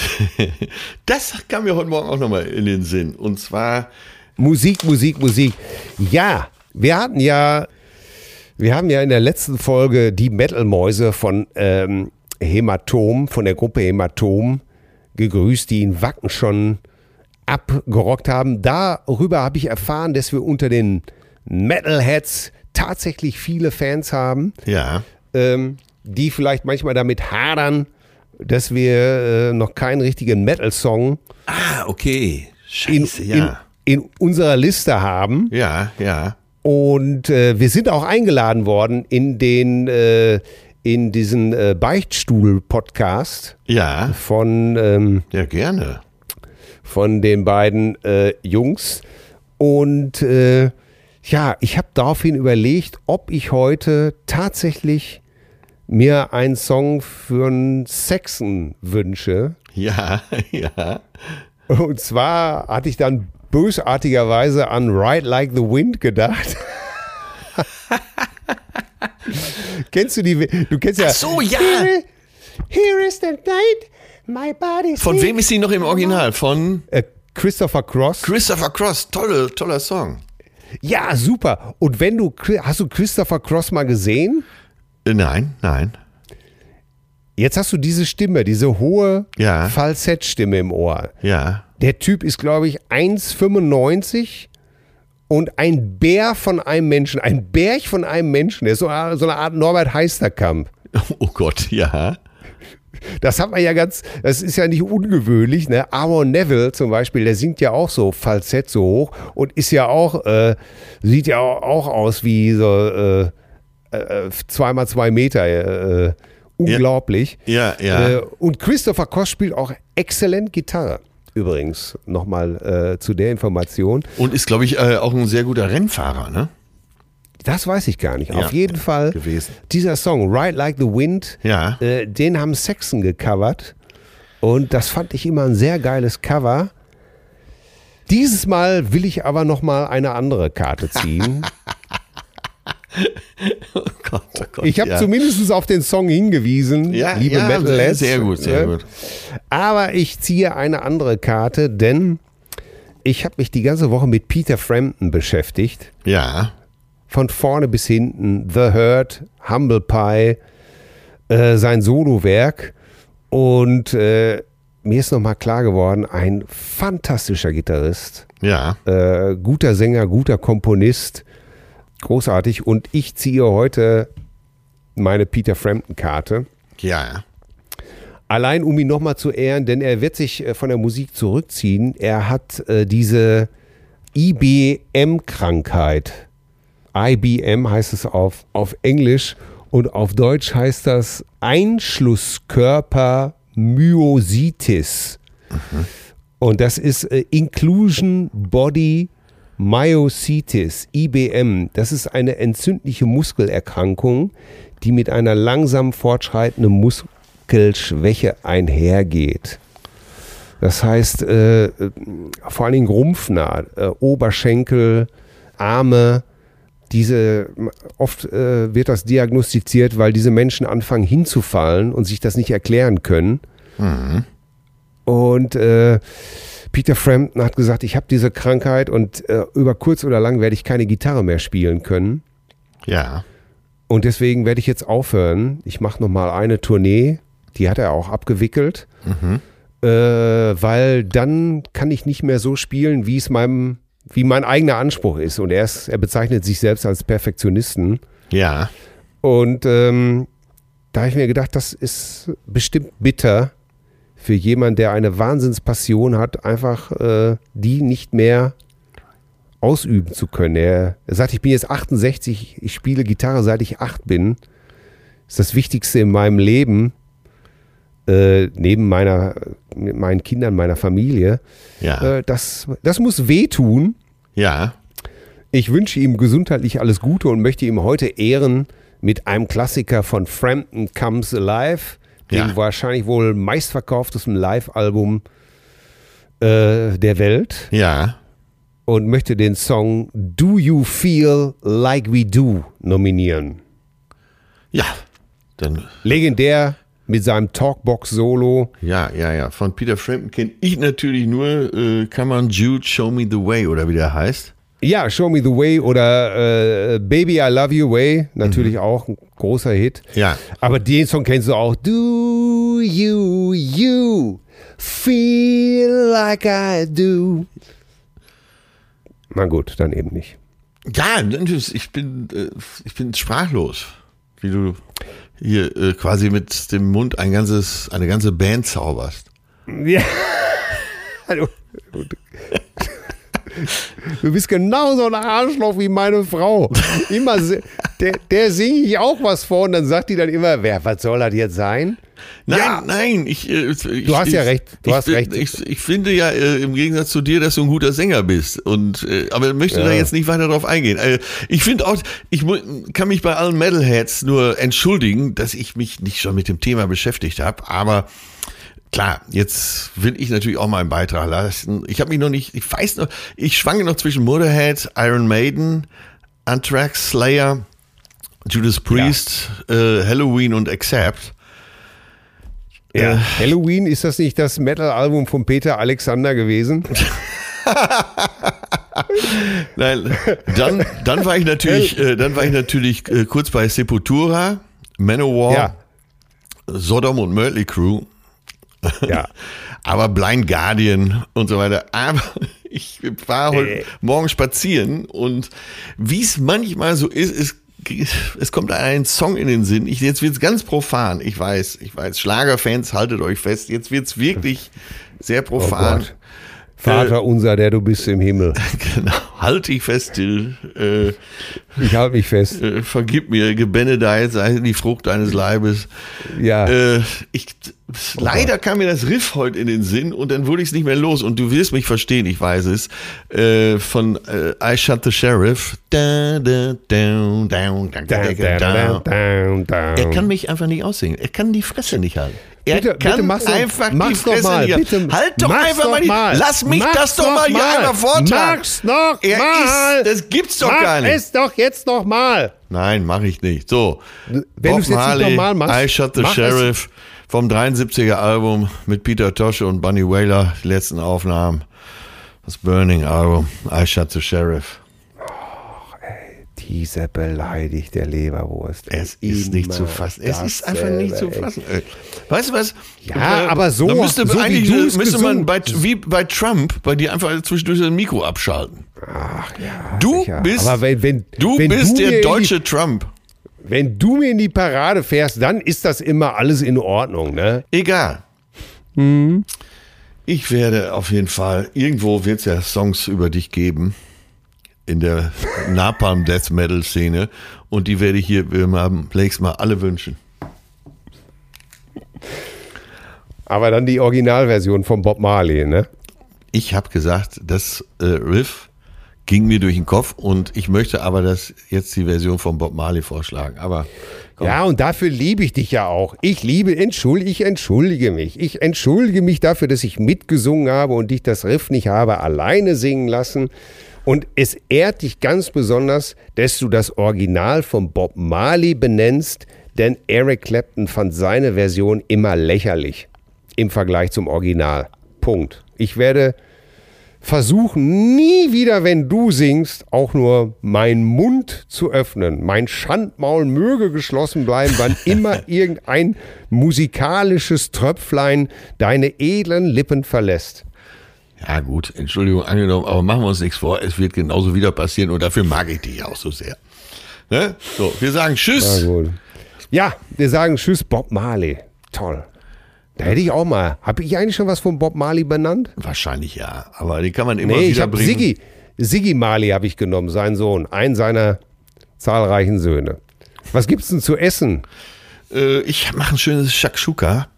das kam mir heute Morgen auch nochmal in den Sinn. Und zwar, Musik, Musik, Musik. Ja, wir hatten ja, wir haben ja in der letzten Folge die Metal-Mäuse von ähm, Hämatom, von der Gruppe Hämatom gegrüßt, die in Wacken schon abgerockt haben. Darüber habe ich erfahren, dass wir unter den Metalheads tatsächlich viele Fans haben, ja, ähm, die vielleicht manchmal damit hadern, dass wir äh, noch keinen richtigen Metal-Song ah, okay, in, scheiße, ja. in, in unserer Liste haben. Ja, ja, Und äh, wir sind auch eingeladen worden in den äh, in diesen äh, Beichtstuhl-Podcast ja, von, ähm, ja, gerne. von den beiden äh, Jungs. Und äh, Ja, ich habe daraufhin überlegt, ob ich heute tatsächlich mir einen Song für einen Saxon wünsche. Ja, ja. Und zwar hatte ich dann bösartigerweise an Ride Like the Wind gedacht. Kennst du die? Du kennst ja. Ach so, ja. Here, here is the night, my body. Von wem ist sie noch im Original? Von Äh, Christopher Cross. Christopher Cross. Tolle, toller Song. Ja, super. Und wenn du, hast du Christopher Cross mal gesehen? Äh, nein, nein. Jetzt hast du diese Stimme, diese hohe Ja. Falsettstimme im Ohr. Ja. Der Typ ist, glaube ich, eins Komma fünfundneunzig und ein Bär von einem Menschen, ein Berg von einem Menschen. Der ist so, so eine Art Norbert Heisterkamp. Oh Gott, ja. Das hat man ja ganz, das ist ja nicht ungewöhnlich, ne? Aaron Neville zum Beispiel, der singt ja auch so Falsett so hoch und ist ja auch, äh, sieht ja auch aus wie so äh, äh, zwei mal zwei Meter, äh, unglaublich. Ja, ja. Äh, und Christopher Cross spielt auch exzellent Gitarre. Übrigens, nochmal äh, zu der Information. Und ist, glaube ich, äh, auch ein sehr guter Rennfahrer, ne? Das weiß ich gar nicht. Ja, Auf jeden Fall, gewesen. dieser Song, Ride Like the Wind, Ja. äh, den haben Saxon gecovert. Und das fand ich immer ein sehr geiles Cover. Dieses Mal will ich aber nochmal eine andere Karte ziehen. Oh Gott, oh Gott. Ich habe ja. zumindest auf den Song hingewiesen, Ja, liebe ja, Metalheads. sehr gut, sehr ne? gut. Aber ich ziehe eine andere Karte, denn ich habe mich die ganze Woche mit Peter Frampton beschäftigt. Ja. Von vorne bis hinten, The Hurt, Humble Pie, äh, sein Solowerk. Und äh, mir ist nochmal klar geworden, ein fantastischer Gitarrist, Ja. äh, guter Sänger, guter Komponist, großartig. Und ich ziehe heute meine Peter Frampton-Karte. Ja. Allein um ihn nochmal zu ehren, denn er wird sich äh, von der Musik zurückziehen. Er hat äh, diese I B M-Krankheit. I B M heißt es auf, auf Englisch und auf Deutsch heißt das Einschlusskörpermyositis. Mhm. Und das ist äh, Inclusion Body Myositis, I B M. Das ist eine entzündliche Muskelerkrankung, die mit einer langsam fortschreitenden Muskelschwäche einhergeht. Das heißt, äh, vor allen Dingen rumpfnah, äh, Oberschenkel, Arme, diese, oft äh, wird das diagnostiziert, weil diese Menschen anfangen hinzufallen und sich das nicht erklären können. Mhm. Und äh, Peter Frampton hat gesagt, ich habe diese Krankheit und äh, über kurz oder lang werde ich keine Gitarre mehr spielen können. Ja. Und deswegen werde ich jetzt aufhören. Ich mache nochmal eine Tournee, die hat er auch abgewickelt, mhm. äh, weil dann kann ich nicht mehr so spielen, wie es meinem wie mein eigener Anspruch ist. Und er, ist, er bezeichnet sich selbst als Perfektionisten. Ja. Und ähm, da habe ich mir gedacht, das ist bestimmt bitter für jemanden, der eine Wahnsinnspassion hat, einfach äh, die nicht mehr ausüben zu können. Er, er sagt, ich bin jetzt achtundsechzig, ich spiele Gitarre, seit ich acht bin. Das ist das Wichtigste in meinem Leben, äh, neben meiner, mit meinen Kindern, meiner Familie. Ja. Äh, das, das muss wehtun. Ja. Ich wünsche ihm gesundheitlich alles Gute und möchte ihm heute ehren mit einem Klassiker von Frampton Comes Alive, dem Ja. wahrscheinlich wohl meistverkauftesten Live-Album äh, der Welt. Ja. Und möchte den Song Do You Feel Like We Do nominieren. Ja. Dann. Legendär mit seinem Talkbox-Solo. Ja, ja, ja. Von Peter Frampton kenne ich natürlich nur äh, Come on Jude, Show Me the Way oder wie der heißt. Ja, Show Me the Way oder äh, Baby I Love You Way, natürlich mhm. auch ein großer Hit. Ja. Aber den Song kennst du auch. Do you, you feel like I do? Na gut, dann eben nicht. Ja, ich bin, äh, ich bin sprachlos, wie du hier äh, quasi mit dem Mund ein ganzes, eine ganze Band zauberst. Ja. Hallo. Du bist genauso ein Arschloch wie meine Frau. Immer, der, der singe ich auch was vor und dann sagt die dann immer, wer, was soll das jetzt sein? Nein, Ja. nein, ich, äh, ich. Du hast ich, ja recht, du ich, hast ich, recht. Ich, ich finde ja äh, im Gegensatz zu dir, dass du ein guter Sänger bist. Und äh, aber möchte Ja. da jetzt nicht weiter drauf eingehen. Äh, ich finde auch, ich mu- kann mich bei allen Metalheads nur entschuldigen, dass ich mich nicht schon mit dem Thema beschäftigt habe. Aber klar, jetzt will ich natürlich auch mal einen Beitrag leisten. Ich habe mich noch nicht, ich weiß noch, ich schwanke noch zwischen Motorhead, Iron Maiden, Anthrax, Slayer, Judas Priest, äh, Halloween und Accept. Ja. Äh, Halloween, ist das nicht das Metal-Album von Peter Alexander gewesen? Nein, dann, dann war ich natürlich, äh, dann war ich natürlich äh, kurz bei Sepultura, Manowar, Ja. Sodom und Mötley Crüe, Ja. aber Blind Guardian und so weiter. Aber ich war heute Äh. Morgen spazieren und wie es manchmal so ist, ist es kommt ein Song in den Sinn. Ich, jetzt wird's ganz profan. Ich weiß, ich weiß. Schlagerfans, haltet euch fest. Jetzt wird's wirklich sehr profan. Gott. Vater unser, der du bist im Himmel. Genau. Halt dich fest, Till. Äh, Ich halte mich fest. äh, vergib mir, gebenedeit sei die Frucht deines Leibes. Ja. Äh, ich, leider kam mir das Riff heute in den Sinn und dann wurde ich es nicht mehr los. Und du wirst mich verstehen, ich weiß es. Äh, von äh, I Shot the Sheriff. Da, da, down, down, down, Down, down, down, down, down. Er kann mich einfach nicht aussingen. Er kann die Fresse nicht halten. Er Bitte- kann bitte mach's doch- einfach die mach's doch Fresse mal, nicht halten. bitte Halt doch mach's einfach doch mal die... mal. Lass mich Mach's das doch doch mal hier mal. einmal vortragen. Mach's noch er mal. Ist, das gibt's doch Mach gar nicht. es doch jetzt noch mal. Nein, mache ich nicht. So, Wenn Bob du's jetzt nicht Marley, normal machst, I Shot the mach Sheriff vom dreiundsiebziger Album mit Peter Tosh und Bunny Wailer, die letzten Aufnahmen. Das Burning Album, I Shot the Sheriff. Diese beleidigte Leberwurst. Es ist nicht zu fassen. Es ist einfach nicht zu fassen. Ey. Weißt du was? Ja, Äh, aber so- da müsste so wie eigentlich du's müsste man gesungen- bei, wie bei Trump bei dir einfach zwischendurch das Mikro abschalten. Ach ja. Du sicher. bist, Aber wenn, wenn, du wenn bist du mir der in deutsche Trump. Die, wenn du mir in die Parade fährst, dann ist das immer alles in Ordnung, ne? Egal. Mhm. Ich werde auf jeden Fall, irgendwo wird es ja Songs über dich geben in der Napalm Death Metal Szene und die werde ich hier am nächsten Mal alle wünschen. Aber dann die Originalversion von Bob Marley, ne? Ich habe gesagt, das äh, Riff ging mir durch den Kopf und ich möchte aber das jetzt die Version von Bob Marley vorschlagen. Aber komm. Ja, und dafür liebe ich dich ja auch. Ich liebe, entschuldige, ich entschuldige mich. Ich entschuldige mich dafür, dass ich mitgesungen habe und dich das Riff nicht habe alleine singen lassen. Und es ehrt dich ganz besonders, dass du das Original von Bob Marley benennst, denn Eric Clapton fand seine Version immer lächerlich im Vergleich zum Original. Punkt. Ich werde versuchen, nie wieder, wenn du singst, auch nur meinen Mund zu öffnen. Mein Schandmaul möge geschlossen bleiben, wann immer irgendein musikalisches Tröpflein deine edlen Lippen verlässt. Ja gut, Entschuldigung angenommen, aber machen wir uns nichts vor, es wird genauso wieder passieren und dafür mag ich dich auch so sehr. Ne? So, wir sagen Tschüss. Na gut. Ja, wir sagen Tschüss, Bob Marley. Toll. Da hätte ich auch mal. Habe ich eigentlich schon was von Bob Marley benannt? Wahrscheinlich ja, aber die kann man immer Nee, ich wieder habe bringen. Siggi. Siggi Marley habe ich genommen, seinen Sohn. Einen seiner zahlreichen Söhne. Was gibt's denn zu essen? Äh, ich mache ein schönes Shakshuka.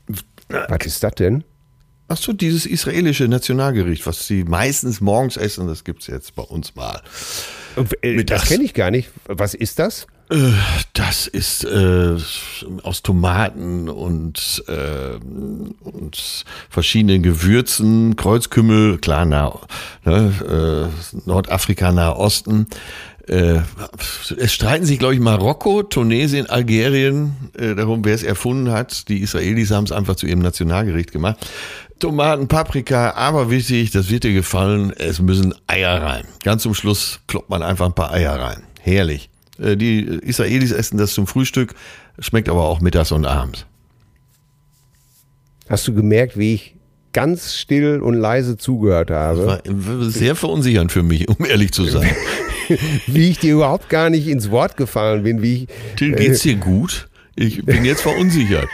Was ist das denn? Ach so, dieses israelische Nationalgericht, was sie meistens morgens essen, das gibt's jetzt bei uns mal. Äh, Mittags. Das kenne ich gar nicht. Was ist das? Äh, Das ist äh, aus Tomaten und, äh, und verschiedenen Gewürzen, Kreuzkümmel, klar, nah, ne, äh, Nordafrika, Nahosten. Äh, es streiten sich, glaube ich, Marokko, Tunesien, Algerien äh, darum, wer es erfunden hat. Die Israelis haben es einfach zu ihrem Nationalgericht gemacht. Tomaten, Paprika, aber wichtig, das wird dir gefallen, es müssen Eier rein. Ganz zum Schluss kloppt man einfach ein paar Eier rein. Herrlich. Äh, die Israelis essen das zum Frühstück, schmeckt aber auch mittags und abends. Hast du gemerkt, wie ich ganz still und leise zugehört habe? War sehr verunsichernd für mich, um ehrlich zu sein. Wie ich dir überhaupt gar nicht ins Wort gefallen bin, wie ich... Till, geht's dir gut? Ich bin jetzt verunsichert.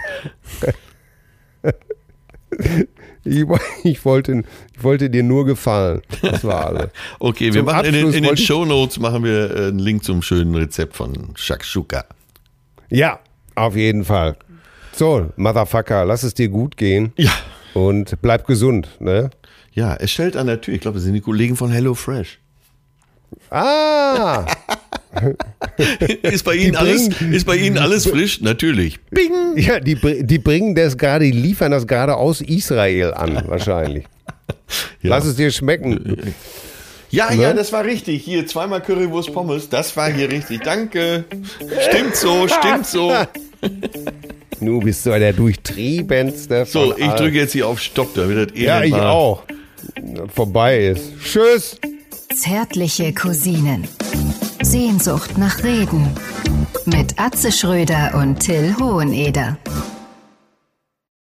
Ich, ich, wollte, ich wollte dir nur gefallen. Das war alles. Okay, wir Zum machen in den, Abschluss in den wollte ich- Shownotes machen wir äh, einen Link zum schönen Rezept von Shakshuka. Ja, auf jeden Fall. So, Motherfucker, lass es dir gut gehen. Ja. Und bleib gesund, ne? Ja, es stellt an der Tür. Ich glaube, das sind die Kollegen von HelloFresh. Ah! ist, bei Ihnen alles, ist bei Ihnen alles frisch? Natürlich. Bing! Ja, die, die bringen das gerade, die liefern das gerade aus Israel an, wahrscheinlich. Ja. Lass es dir schmecken. Ja, Ne? ja, das war richtig. Hier, zweimal Currywurst Pommes, das war hier richtig. Danke. Stimmt so, stimmt so. Du bist so der durchtriebenste. So, von ich allen. drücke jetzt hier auf Stopp, damit das Ja, ich mal auch. Vorbei ist. Tschüss. Zärtliche Cousinen. Sehnsucht nach Reden. Mit Atze Schröder und Till Hoheneder.